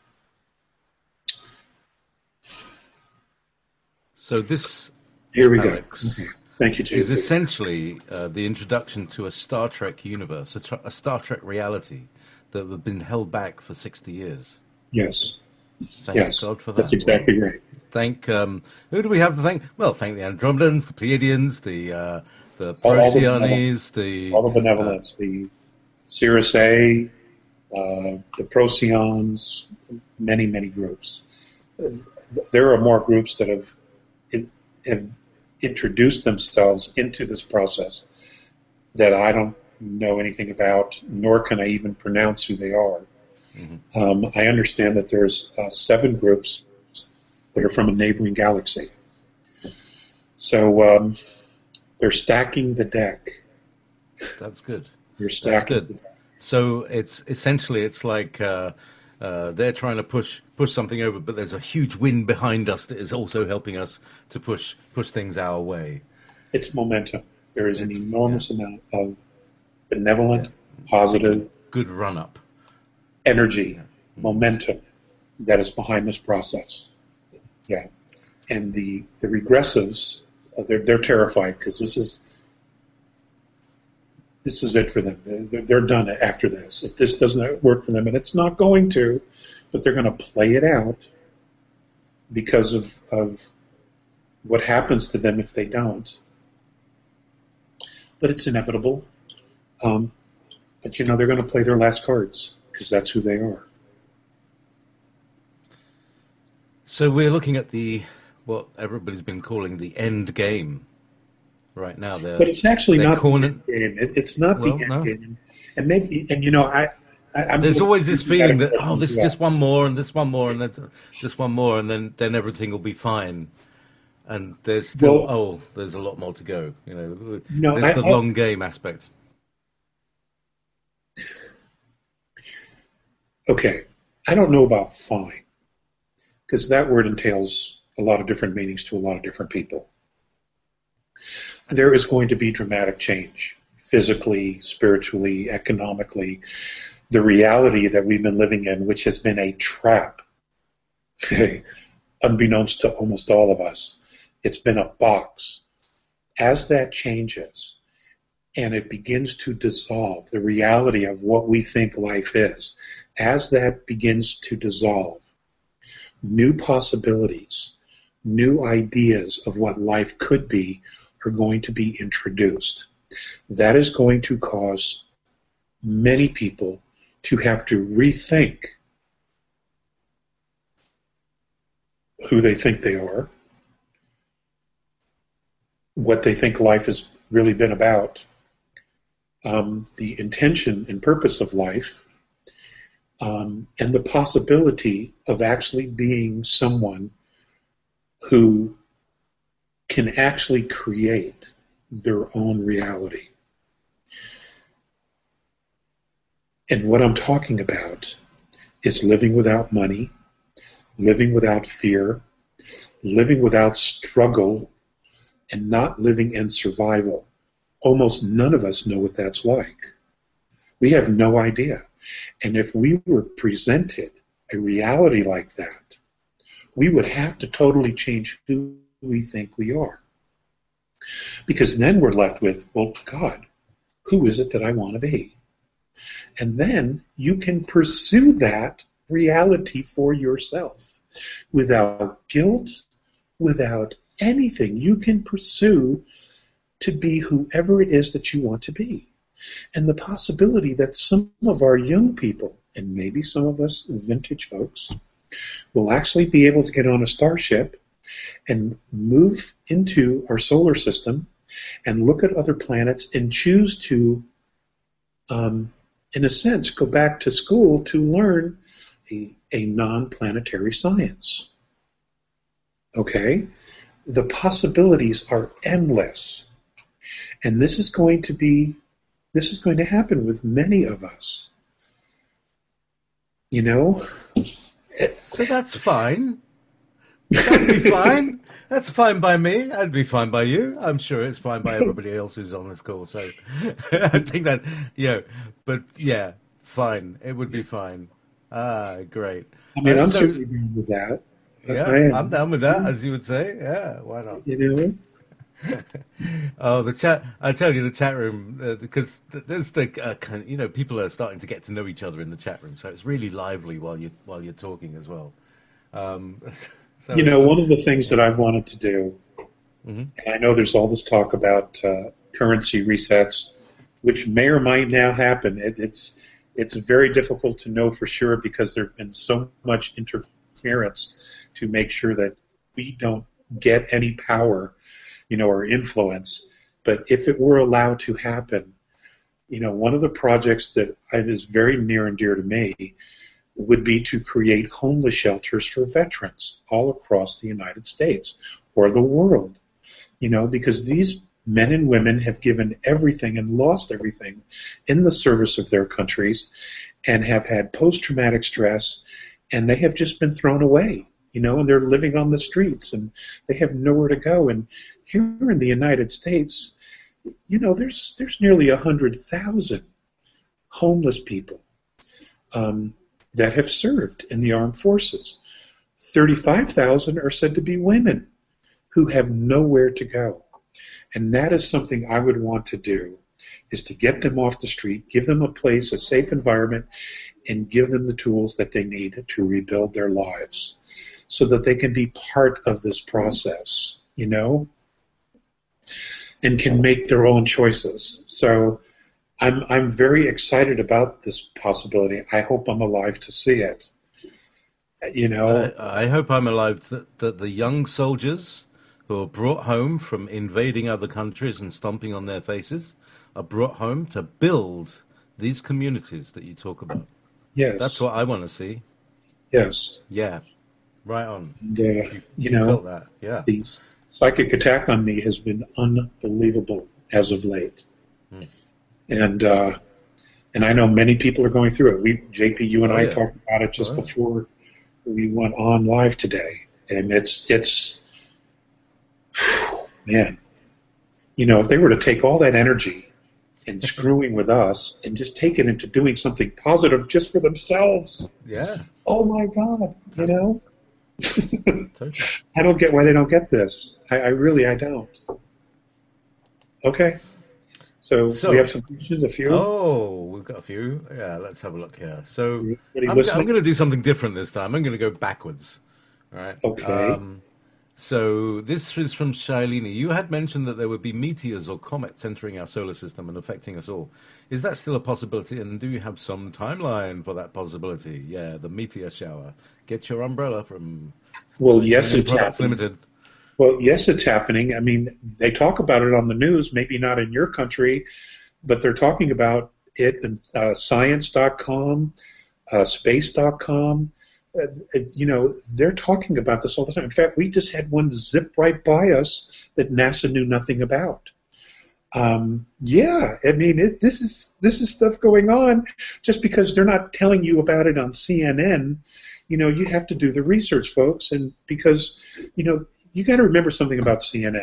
so this, here we Alex, go. Okay. Thank you, J P. Is essentially uh, the introduction to a Star Trek universe, a, tr- a Star Trek reality that have been held back for sixty years. Yes. Thank yes. God for that. That's exactly well, right. Thank, um, who do we have to thank? Well, thank the Andromedans, the Pleiadians, the uh, the Procyones, the... All the benevolence, uh, the Cirrus A, uh, the Procyons, many, many groups. There are more groups that have have introduced themselves into this process that I don't know anything about, nor can I even pronounce who they are. Mm-hmm. Um, I understand that there's uh, seven groups that are from a neighboring galaxy. So um, they're stacking the deck. That's good. You're stacking. That's good. So it's essentially it's like uh, uh, they're trying to push push something over, but there's a huge wind behind us that is also helping us to push push things our way. It's momentum. There is it's, an enormous yeah. amount of benevolent, yeah. positive, good run up, energy, yeah. momentum that is behind this process. Yeah, and the the regressives, uh, they're they're terrified because this is. This is it for them. They're, they're done after this. If this doesn't work for them, and it's not going to, but they're going to play it out because of of what happens to them if they don't. But it's inevitable. Um, but, you know, they're going to play their last cards because that's who they are. So we're looking at the what everybody's been calling the end game right now. They're, but it's actually not corner- the end game. It, it's not well, the end no. game. And maybe, and you know, I, I I'm there's always this feeling that question oh, this well. just one more and this one more and then just one more and then then everything will be fine. And there's still Well, oh, there's a lot more to go. You know, No, there's I- the I- long game aspect. Okay, I don't know about fine, because that word entails a lot of different meanings to a lot of different people. There is going to be dramatic change, physically, spiritually, economically. The reality that we've been living in, which has been a trap, okay, unbeknownst to almost all of us, it's been a box. As that changes, and it begins to dissolve the reality of what we think life is, as that begins to dissolve, new possibilities, new ideas of what life could be are going to be introduced. That is going to cause many people to have to rethink who they think they are, what they think life has really been about, um, the intention and purpose of life, um, and the possibility of actually being someone who can actually create their own reality. And what I'm talking about is living without money, living without fear, living without struggle, and not living in survival. Almost none of us know what that's like. We have no idea. And if we were presented a reality like that, we would have to totally change who we think we are. Because then we're left with, well, God, who is it that I want to be? And then you can pursue that reality for yourself without guilt, without anything. You can pursue to be whoever it is that you want to be. And the possibility that some of our young people, and maybe some of us vintage folks, will actually be able to get on a starship and move into our solar system and look at other planets and choose to, um, in a sense, go back to school to learn a, a non-planetary science. Okay? The possibilities are endless. And this is going to be, this is going to happen with many of us. You know? So that's fine. That'd be fine. That's fine by me. That'd be fine by you. I'm sure it's fine by everybody else who's on this call. So I think that, you know, but yeah, fine. It would be fine. Ah, great. I mean, Uh, I'm so- certainly down with that. Yeah, I am. I'm down with that, as you would say. Yeah, why not? You know? Oh, the chat! I tell you, the chat room uh, because th- there's the uh, kind of, you know, people are starting to get to know each other in the chat room, so it's really lively while you while you're talking as well. Um, so You know, it's- one of the things that I've wanted to do, Mhm. and I know there's all this talk about uh, currency resets, which may or might now happen. It, it's it's very difficult to know for sure because there's been so much interference to make sure that we don't get any power, you know, or influence. But if it were allowed to happen, you know, one of the projects that is very near and dear to me would be to create homeless shelters for veterans all across the United States or the world, you know, because these men and women have given everything and lost everything in the service of their countries and have had post-traumatic stress, and they have just been thrown away. You know, and they're living on the streets, and they have nowhere to go. And here in the United States, you know, there's there's nearly a hundred thousand homeless people um, that have served in the armed forces. Thirty-five thousand are said to be women who have nowhere to go, and that is something I would want to do: is to get them off the street, give them a place, a safe environment, and give them the tools that they need to rebuild their lives, so that they can be part of this process, you know, and can make their own choices. So I'm I'm very excited about this possibility. I hope I'm alive to see it. You know, I, I hope I'm alive that, that the young soldiers who are brought home from invading other countries and stomping on their faces are brought home to build these communities that you talk about. yes, That's what I want to see. yes. Yeah, right on. And, uh, You, you you know, felt that, yeah. the psychic attack on me has been unbelievable as of late. Hmm. And uh, and I know many people are going through it. We, J P, you and Oh, I yeah. talked about it just Oh, yeah. before we went on live today, and it's it's man, you know, if they were to take all that energy and screwing with us and just take it into doing something positive just for themselves, Yeah, oh my God, you know, totally. I don't get why they don't get this. I, I really, I don't. Okay, so, So- we have some questions, a few. Oh, we've got a few. Yeah, let's have a look here. So Everybody I'm, listening? I'm going to do something different this time. I'm going to go backwards. All right. Okay. Um, so this is from Shailini. You had mentioned that there would be meteors or comets entering our solar system and affecting us all. Is that still a possibility? And do you have some timeline for that possibility? Yeah, the meteor shower. Get your umbrella from Well, yes, Titanium it's Products happening. Limited. Well, yes, it's happening. I mean, they talk about it on the news, maybe not in your country, but they're talking about it in uh, science dot com, uh, space dot com. Uh, you know, they're talking about this all the time. In fact, we just had one zip right by us that NASA knew nothing about. Um, yeah, I mean, it, this is this is stuff going on. Just because they're not telling you about it on C N N, you know, you have to do the research, folks. And because, you know, you got to remember something about C N N.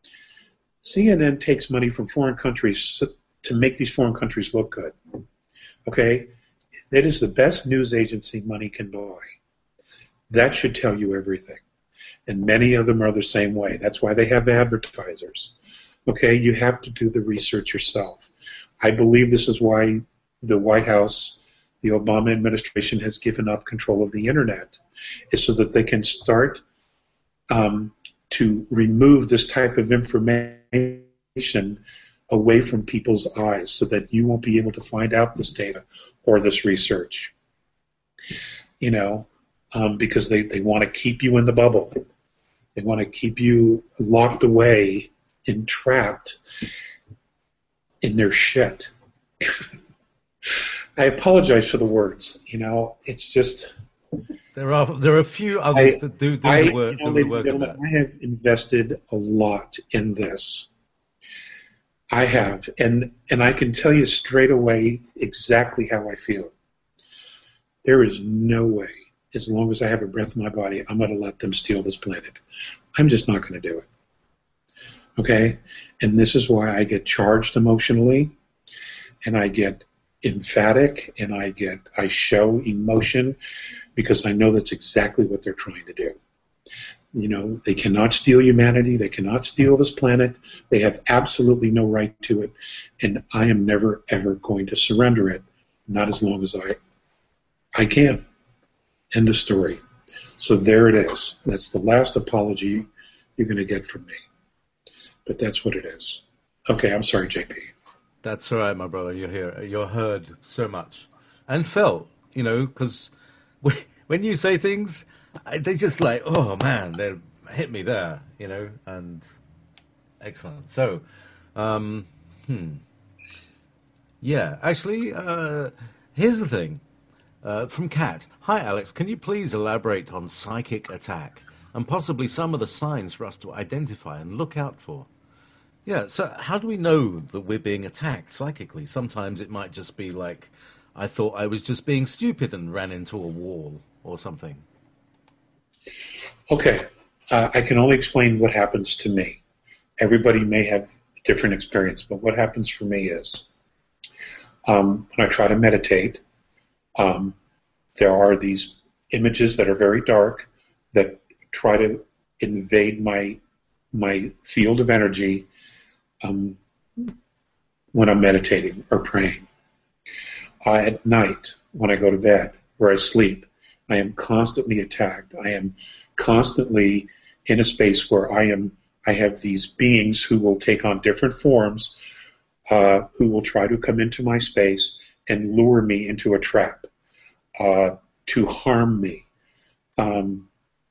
C N N takes money from foreign countries to make these foreign countries look good. Okay? That is the best news agency money can buy. That should tell you everything. And many of them are the same way. That's why they have advertisers. Okay? You have to do the research yourself. I believe this is why the White House, the Obama administration, has given up control of the Internet, is so that they can start um, to remove this type of information away from people's eyes so that you won't be able to find out this data or this research. You know, um, because they, they want to keep you in the bubble. They want to keep you locked away and trapped in their shit. I apologize for the words. You know, it's just... There are there are a few others I- that do, do I, the work, you know, do the ladies and work of gentlemen, that. I have invested a lot in this. I have, and and I can tell you straight away exactly how I feel. There is no way, as long as I have a breath in my body, I'm going to let them steal this planet. I'm just not going to do it. Okay? And this is why I get charged emotionally, and I get emphatic, and I get I show emotion, because I know that's exactly what they're trying to do. You know, they cannot steal humanity. They cannot steal this planet. They have absolutely no right to it. And I am never, ever going to surrender it, not as long as I I can. End of story. So there it is. That's the last apology you're going to get from me. But that's what it is. Okay, I'm sorry, J P. That's all right, my brother. You're here. You're heard so much and felt, you know, because when you say things, I- they just like, oh man, they hit me there, you know. And excellent. So, um, hmm, yeah. Actually, uh, here's the thing. Uh, from Kat. Hi, Alex. Can you please elaborate on psychic attack and possibly some of the signs for us to identify and look out for? Yeah, so how do we know that we're being attacked psychically? Sometimes it might just be like, I thought I was just being stupid and ran into a wall or something. Okay, uh, I can only explain what happens to me. Everybody may have a different experience, but what happens for me is um, when I try to meditate, um, there are these images that are very dark that try to invade my my field of energy um, when I'm meditating or praying. Uh, at night, when I go to bed or I sleep, I am constantly attacked. I am constantly in a space where I am. I have these beings who will take on different forms, uh, who will try to come into my space and lure me into a trap, uh, to harm me, Um,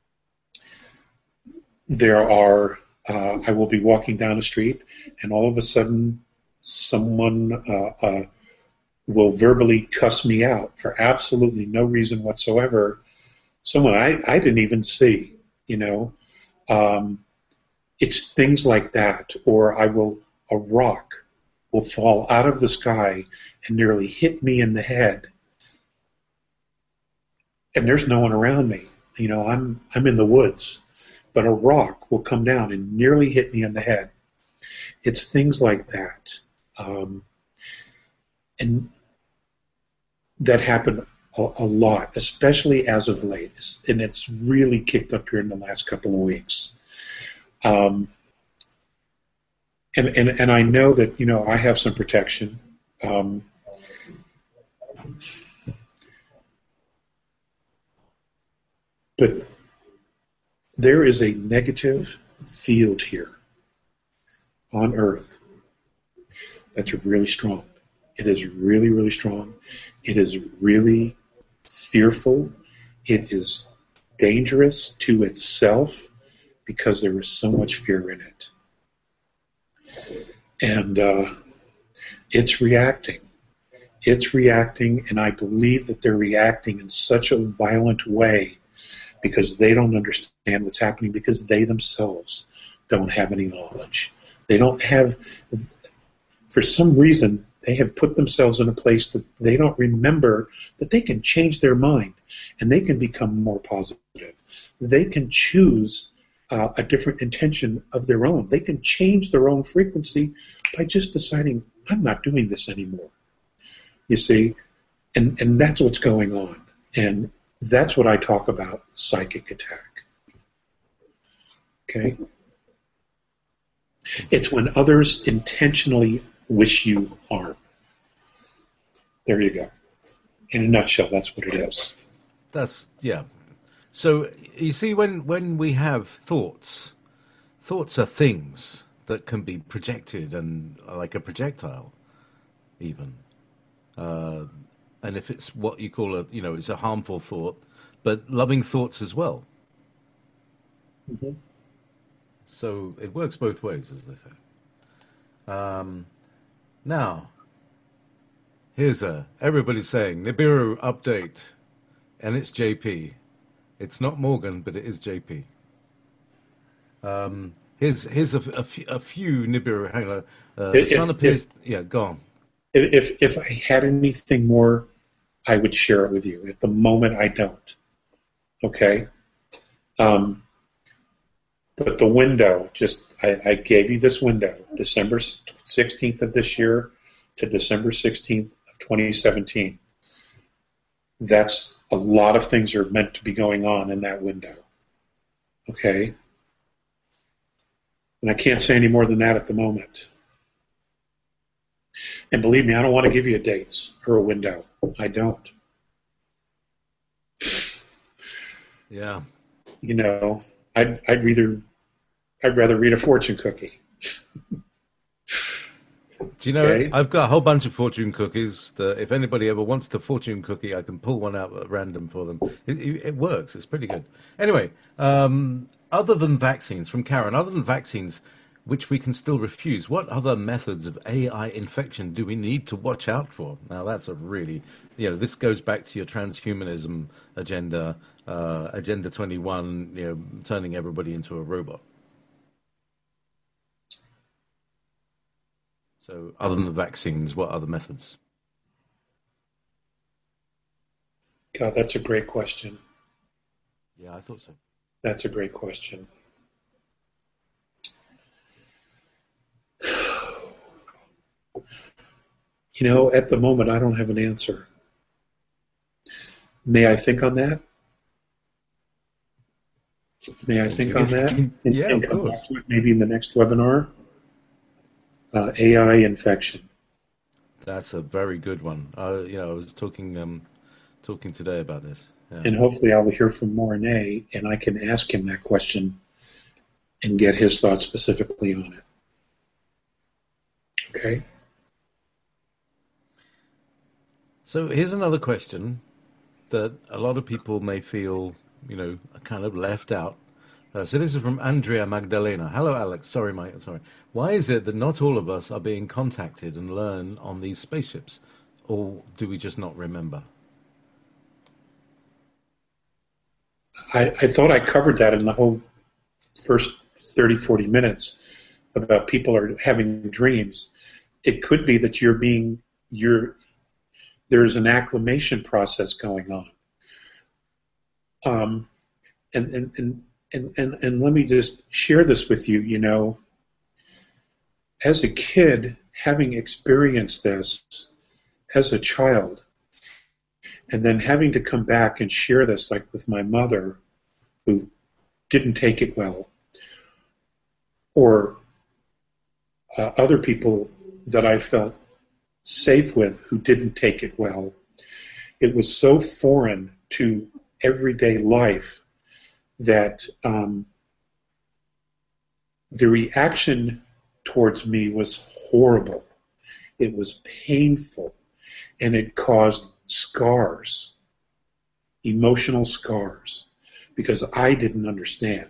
there are, uh, I will be walking down the street, and all of a sudden, someone uh, uh, will verbally cuss me out for absolutely no reason whatsoever. Someone I, I didn't even see, you know. Um, it's things like that, or I will, a rock will fall out of the sky and nearly hit me in the head, and there's no one around me. You know, I'm I'm in the woods, but a rock will come down and nearly hit me in the head. It's things like that, um, and that happen a, a lot, especially as of late, and it's really kicked up here in the last couple of weeks. Um, and, and and I know that, you know, I have some protection. Um, but there is a negative field here on Earth that's really strong. It is really, really strong. It is really fearful. It is dangerous to itself because there is so much fear in it. And uh, it's reacting. It's reacting, and I believe that they're reacting in such a violent way because they don't understand what's happening, because they themselves don't have any knowledge. They don't have, for some reason, they have put themselves in a place that they don't remember that they can change their mind and they can become more positive. They can choose uh, a different intention of their own. They can change their own frequency by just deciding, I'm not doing this anymore. You see, and, and that's what's going on. And that's what I talk about, psychic attack. Okay? It's when others intentionally wish you harm. There you go. In a nutshell, that's what it is. That's, yeah. So, you see, when, when we have thoughts, thoughts are things that can be projected and like a projectile, even. Uh, and if it's what you call a, you know, it's a harmful thought, but loving thoughts as well. Mm-hmm. So it works both ways, as they say. Um, now, here's a, everybody's saying, Nibiru update, and it's J P. It's not Morgan, but it is J P. Um, here's here's a, a, few, a few Nibiru, hang on, uh, the sun appears, if, yeah, go on. If, if I had anything more, I would share it with you. At the moment, I don't. Okay? Um, but the window, just, I, I gave you this window, December sixteenth of this year to December sixteenth of twenty seventeen. That's, a lot of things are meant to be going on in that window. Okay? And I can't say any more than that at the moment. And believe me, I don't want to give you dates or a window. I don't. Yeah. You know, I'd I'd rather I'd rather read a fortune cookie. Do you know, Okay. I've got a whole bunch of fortune cookies that if anybody ever wants to fortune cookie, I can pull one out at random for them. It, it, it works. It's pretty good. Anyway, um, other than vaccines, from Karen, other than vaccines, which we can still refuse, what other methods of A I infection do we need to watch out for? Now, that's a really, you know, this goes back to your transhumanism agenda, uh, Agenda twenty-one, you know, turning everybody into a robot. So other than the vaccines, what other methods? God, that's a great question. Yeah, I thought so. That's a great question. You know, at the moment, I don't have an answer. May I think on that? May I think on that? And, Yeah, and of come course. back to it maybe in the next webinar? Uh, A I infection. That's a very good one. Uh, you know, I was talking um, talking today about this. Yeah. And hopefully I'll hear from Mornay, and I can ask him that question and get his thoughts specifically on it. Okay? So here's another question that a lot of people may feel you know, kind of left out. Uh, so this is from Andrea Magdalena. Hello, Alex. Sorry, Mike. Sorry. Why is it that not all of us are being contacted and learn on these spaceships? Or do we just not remember? I, I thought I covered that in the whole first thirty, forty minutes about people are having dreams. It could be that you're being, you're, there's an acclimation process going on. Um, and, and, and, and, and, and let me just share this with you, you know, as a kid, having experienced this as a child, and then having to come back and share this, like with my mother, who didn't take it well, or uh, other people that I felt safe with who didn't take it well. It was so foreign to everyday life that um, the reaction towards me was horrible. It was painful, and it caused scars, emotional scars, because I didn't understand.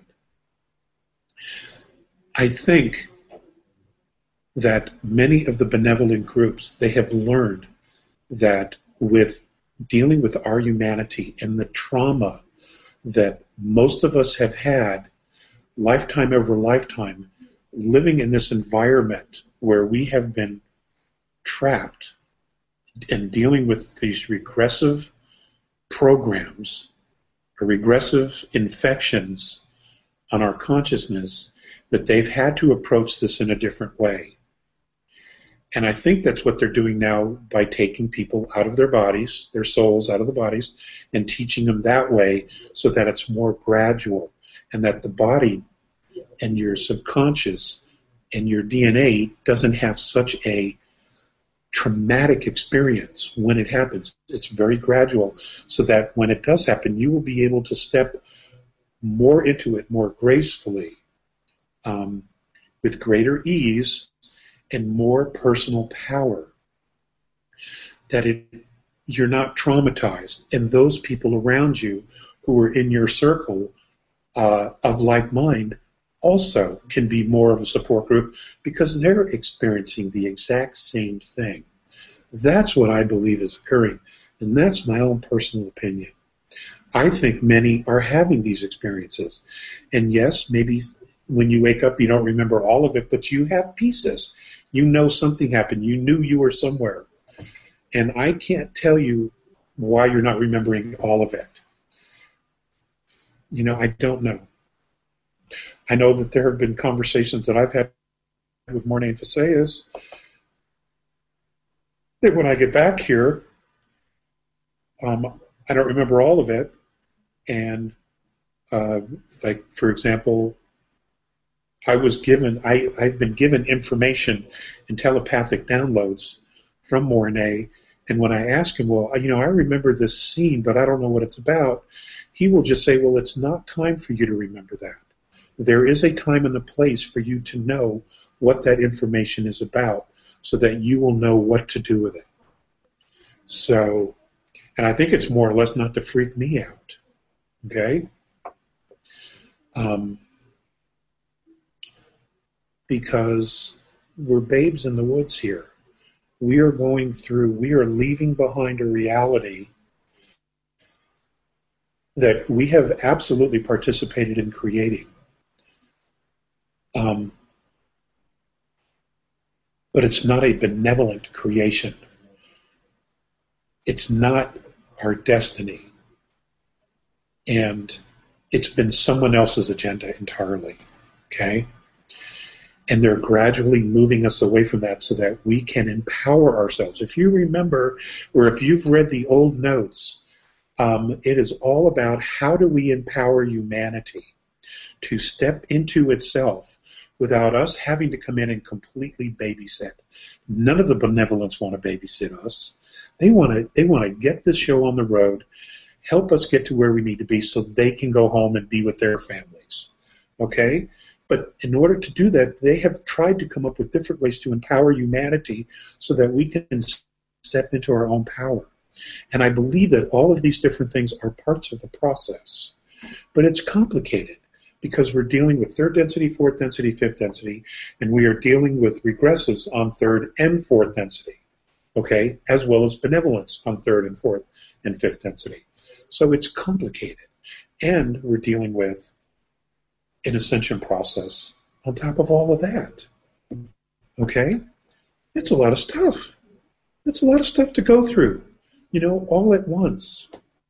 I think that many of the benevolent groups, they have learned that with dealing with our humanity and the trauma that most of us have had lifetime over lifetime, living in this environment where we have been trapped and dealing with these regressive programs or regressive infections on our consciousness, that they've had to approach this in a different way. And I think that's what they're doing now by taking people out of their bodies, their souls out of the bodies, and teaching them that way so that it's more gradual and that the body and your subconscious and your D N A doesn't have such a traumatic experience when it happens. It's very gradual so that when it does happen, you will be able to step more into it more gracefully, um, with greater ease and more personal power. That it, you're not traumatized, and those people around you who are in your circle uh, of like mind also can be more of a support group because they're experiencing the exact same thing. That's what I believe is occurring, and that's my own personal opinion. I think many are having these experiences, and yes, maybe when you wake up you don't remember all of it, but you have pieces. You know something happened. You knew you were somewhere, and I can't tell you why you're not remembering all of it. You know, I don't know. I know that there have been conversations that I've had with Morné and Faseus that when I get back here, um, I don't remember all of it. And, uh, like, for example, I was given, I, I've been given information and telepathic downloads from Morné, and when I ask him, well, you know, I remember this scene, but I don't know what it's about, he will just say, well, it's not time for you to remember that. There is a time and a place for you to know what that information is about so that you will know what to do with it. So, and I think it's more or less not to freak me out, okay? Um, because we're babes in the woods here. We are going through, we are leaving behind a reality that we have absolutely participated in creating. Um, but it's not a benevolent creation. It's not our destiny. And it's been someone else's agenda entirely, okay? And they're gradually moving us away from that so that we can empower ourselves. If you remember, or if you've read the old notes, um, it is all about how do we empower humanity to step into itself without us having to come in and completely babysit. None of the benevolents want to babysit us. They want to they want to get this show on the road, help us get to where we need to be so they can go home and be with their families. Okay? But in order to do that, they have tried to come up with different ways to empower humanity so that we can step into our own power. And I believe that all of these different things are parts of the process. But it's complicated because we're dealing with third density, fourth density, fifth density, and we are dealing with regressives on third and fourth density, okay, as well as benevolence on third and fourth and fifth density. So it's complicated. And we're dealing with an ascension process on top of all of that. Okay? It's a lot of stuff. It's a lot of stuff to go through, you know, all at once.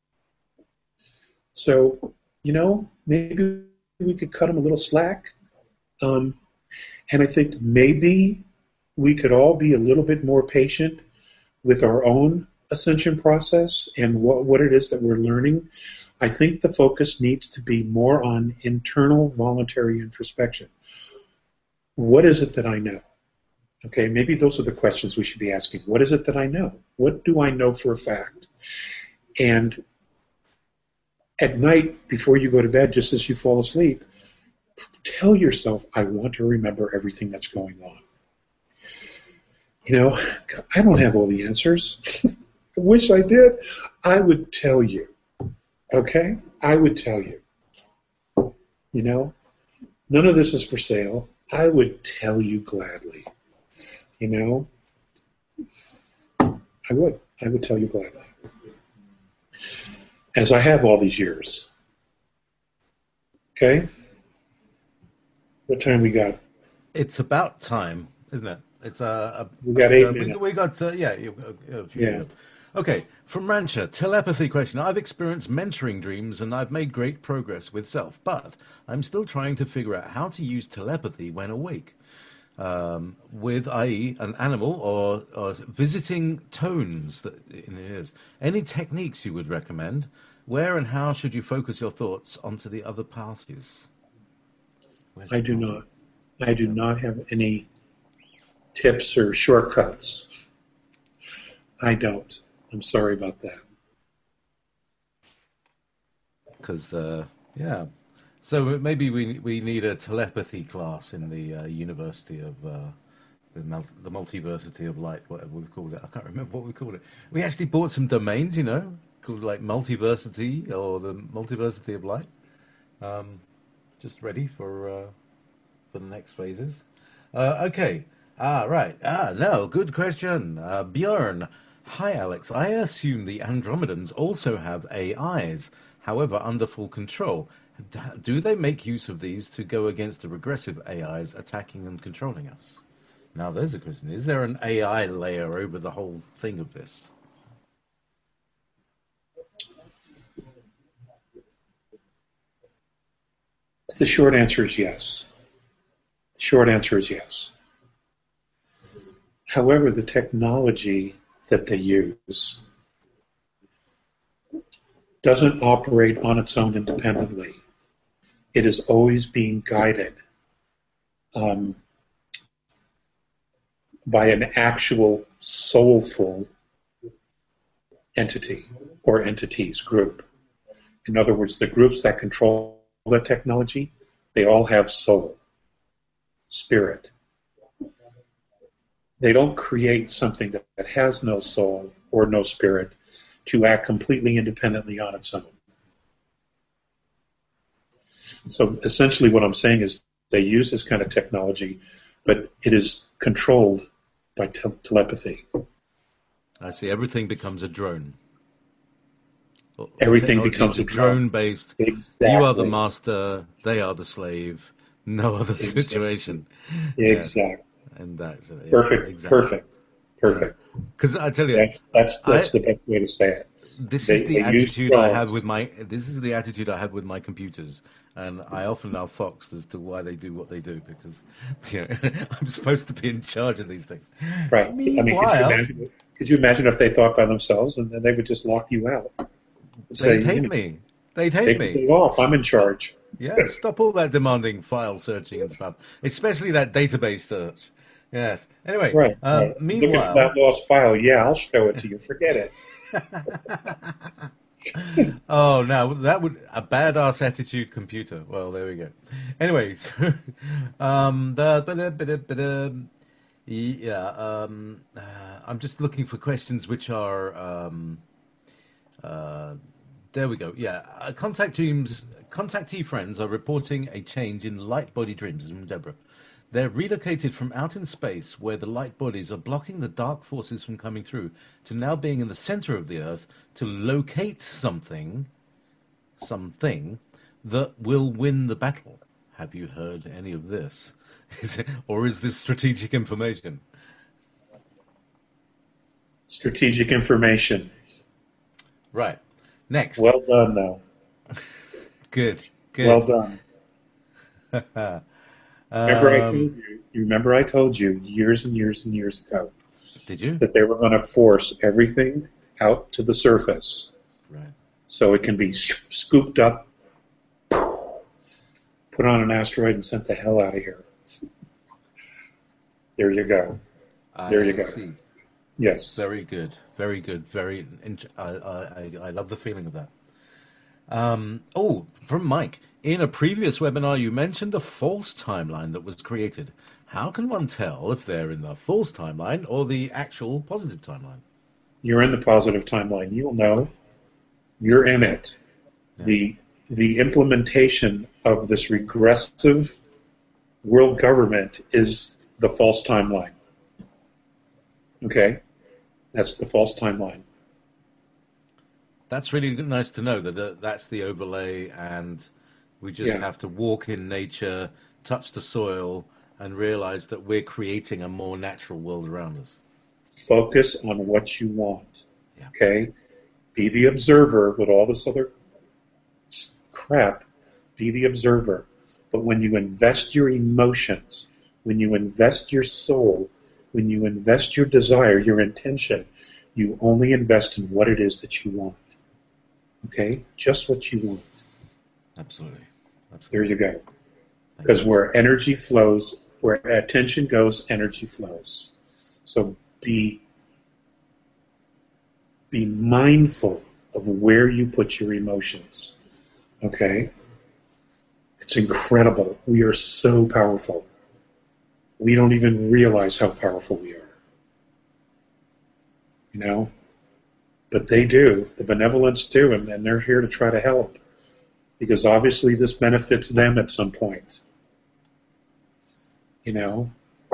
So, you know, maybe we could cut them a little slack. Um, and I think maybe we could all be a little bit more patient with our own ascension process and what, what it is that we're learning. I think the focus needs to be more on internal voluntary introspection. What is it that I know? Okay, maybe those are the questions we should be asking. What is it that I know? What do I know for a fact? And at night, before you go to bed, just as you fall asleep, tell yourself, I want to remember everything that's going on. You know, I don't have all the answers. I wish I did. I would tell you. Okay? I would tell you. You know, none of this is for sale. I would tell you gladly. You know? I would. I would tell you gladly. As I have all these years. Okay? What time we got? It's about time, isn't it? It's a. a we got eight uh, minutes. We, we got uh, yeah. You, uh, uh, yeah. Okay, from Rancher, telepathy question. I've experienced mentoring dreams and I've made great progress with self, but I'm still trying to figure out how to use telepathy when awake, um, with, that is, an animal or, or visiting tones that in it is. Any techniques you would recommend? Where and how should you focus your thoughts onto the other parties? Where's I do not. I do not have any tips or shortcuts. I don't. I'm sorry about that. Because, uh, yeah. So maybe we we need a telepathy class in the uh, University of uh, the, mul- the Multiversity of Light, whatever we've called it. I can't remember what we called it. We actually bought some domains, you know, called like Multiversity or the Multiversity of Light. Um, just ready for uh, for the next phases. Uh, okay. Ah, right. Ah, no, good question. Uh, Björn. Hi, Alex. I assume the Andromedans also have A Is, however, under full control. D- do they make use of these to go against the regressive A Is attacking and controlling us? Now, there's a question. Is there an A I layer over the whole thing of this? The short answer is yes. The short answer is yes. However, the technology that they use doesn't operate on its own independently. It is always being guided um, by an actual soulful entity or entities group. In other words, the groups that control the technology, they all have soul, spirit. They don't create something that, that has no soul or no spirit to act completely independently on its own. So essentially what I'm saying is they use this kind of technology, but it is controlled by te- telepathy. I see. Everything becomes a drone. Everything becomes a drone. Drone-based. Exactly. You are the master, they are the slave. No other Exactly. situation. Exactly. Yes. And that's yeah, perfect. Exactly. Perfect. Perfect. Because I tell you, that's that's, that's I, the best way to say it. This they, is the attitude I have with my. This is the attitude I have with my computers, and I often are foxed as to why they do what they do because, you know, I'm supposed to be in charge of these things. Right. Meanwhile, I mean, could you imagine? Could you imagine if they thought by themselves and then they would just lock you out? They'd hate me. They'd hate take me. Take off. I'm in charge. Yeah. Stop all that demanding file searching and stuff, especially that database search. Yes. Anyway. Right. Um, right. Meanwhile, looking for that lost file. Yeah, I'll show it to you. Forget it. Oh, now that would a badass attitude computer. Well, there we go. Anyway, so, um, the, but, but, but, um, yeah, um, uh, I'm just looking for questions which are um, uh, There we go. Yeah, uh, contact teams, contactee friends are reporting a change in light body dreams. From Deborah, they're relocated from out in space, where the light bodies are blocking the dark forces from coming through, to now being in the center of the Earth to locate something, something that will win the battle. Have you heard any of this? Is it, or is this strategic information? Strategic information. Right. Next. Well done, though. Good. Good. Well done. um, remember I told you, you remember I told you years and years and years ago. Did you? That they were going to force everything out to the surface. Right. So it can be scooped up, put on an asteroid, and sent the hell out of here. There you go. There I you go. See. Yes. Very good. Very good. Very. I, I, I love the feeling of that. Um, oh, from Mike. In a previous webinar, you mentioned a false timeline that was created. How can one tell if they're in the false timeline or the actual positive timeline? You're in the positive timeline. You'll know. You're in it. Yeah. The the implementation of this regressive world government is the false timeline. Okay? That's the false timeline. That's really nice to know that uh, that's the overlay, and we just Yeah. have to walk in nature, touch the soil, and realize that we're creating a more natural world around us. Focus on what you want. Yeah. Okay? Be the observer with all this other s- crap. Be the observer. But when you invest your emotions, when you invest your soul, when you invest your desire, your intention, you only invest in what it is that you want. Okay? Just what you want. Absolutely. Absolutely. There you go. Thank Because you. where energy flows, where attention goes, energy flows. So be be mindful of where you put your emotions. Okay? It's incredible. We are so powerful. We don't even realize how powerful we are. You know? But they do. The benevolence do, and, and they're here to try to help. Because obviously this benefits them at some point. You know?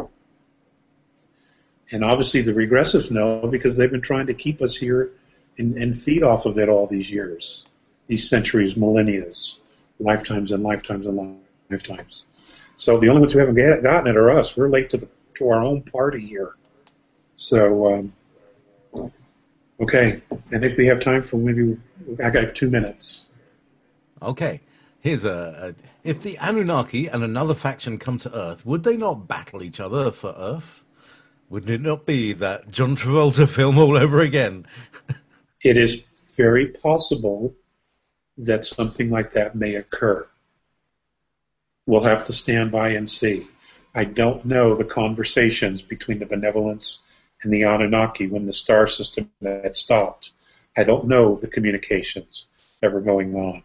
And obviously the regressives know, because they've been trying to keep us here and, and feed off of it all these years, these centuries, millennia, lifetimes and lifetimes and lifetimes. So the only ones who haven't get- gotten it are us. We're late to the to our own party here. So, um, okay, I think we have time for maybe, I got two minutes. Okay. Here's a, a... If the Anunnaki and another faction come to Earth, would they not battle each other for Earth? Wouldn't it not be that John Travolta film all over again? It is very possible that something like that may occur. We'll have to stand by and see. I don't know the conversations between the benevolence and the Anunnaki when the star system had stopped. I don't know the communications that were going on.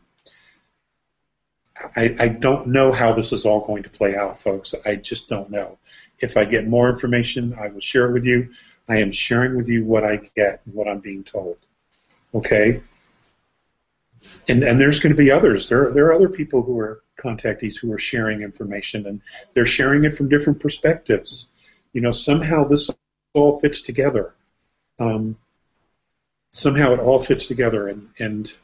I, I don't know how this is all going to play out, folks. I just don't know. If I get more information, I will share it with you. I am sharing with you what I get and what I'm being told. Okay? And and there's going to be others. There, there are other people who are contactees who are sharing information, and they're sharing it from different perspectives. You know, somehow this all fits together. Um, somehow it all fits together, and, and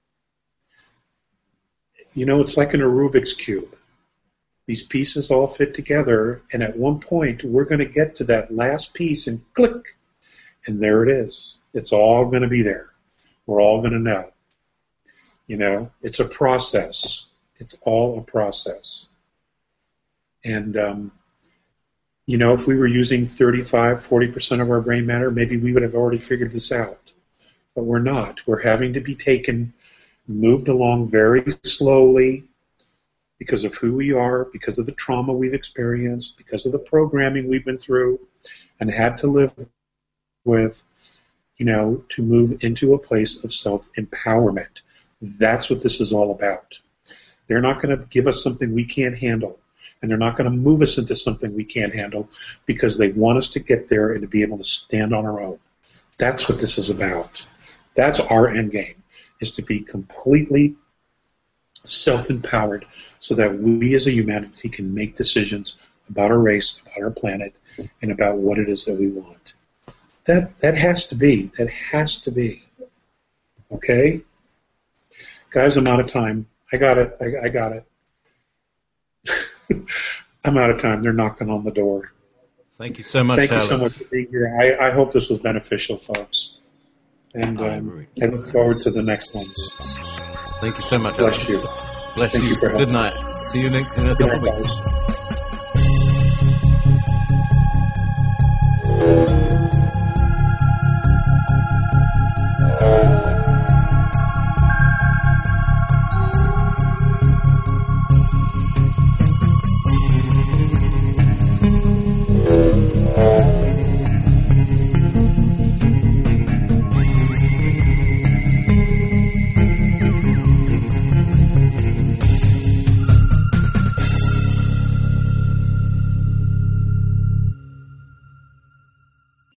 you know, it's like in a Rubik's Cube. These pieces all fit together, and at one point we're going to get to that last piece and click, and there it is. It's all going to be there. We're all going to know. You know, it's a process. It's all a process. And, um, you know, if we were using thirty-five, forty percent of our brain matter, maybe we would have already figured this out. But we're not. We're having to be taken, moved along very slowly because of who we are, because of the trauma we've experienced, because of the programming we've been through and had to live with, you know, to move into a place of self-empowerment. That's what this is all about. They're not going to give us something we can't handle, and they're not going to move us into something we can't handle because they want us to get there and to be able to stand on our own. That's what this is about. That's our end game, is to be completely self-empowered so that we as a humanity can make decisions about our race, about our planet, and about what it is that we want. That that has to be. That has to be. Okay? Guys, I'm out of time. I got it. I, I got it. I'm out of time. They're knocking on the door. Thank you so much, Thank Alex. you so much for being here. I, I hope this was beneficial, folks. And um, I look forward to the next ones. Thank you so much, Bless Alex. you. Bless Thank you. you for Good helping. night. See you next in a Good couple night, of weeks. guys.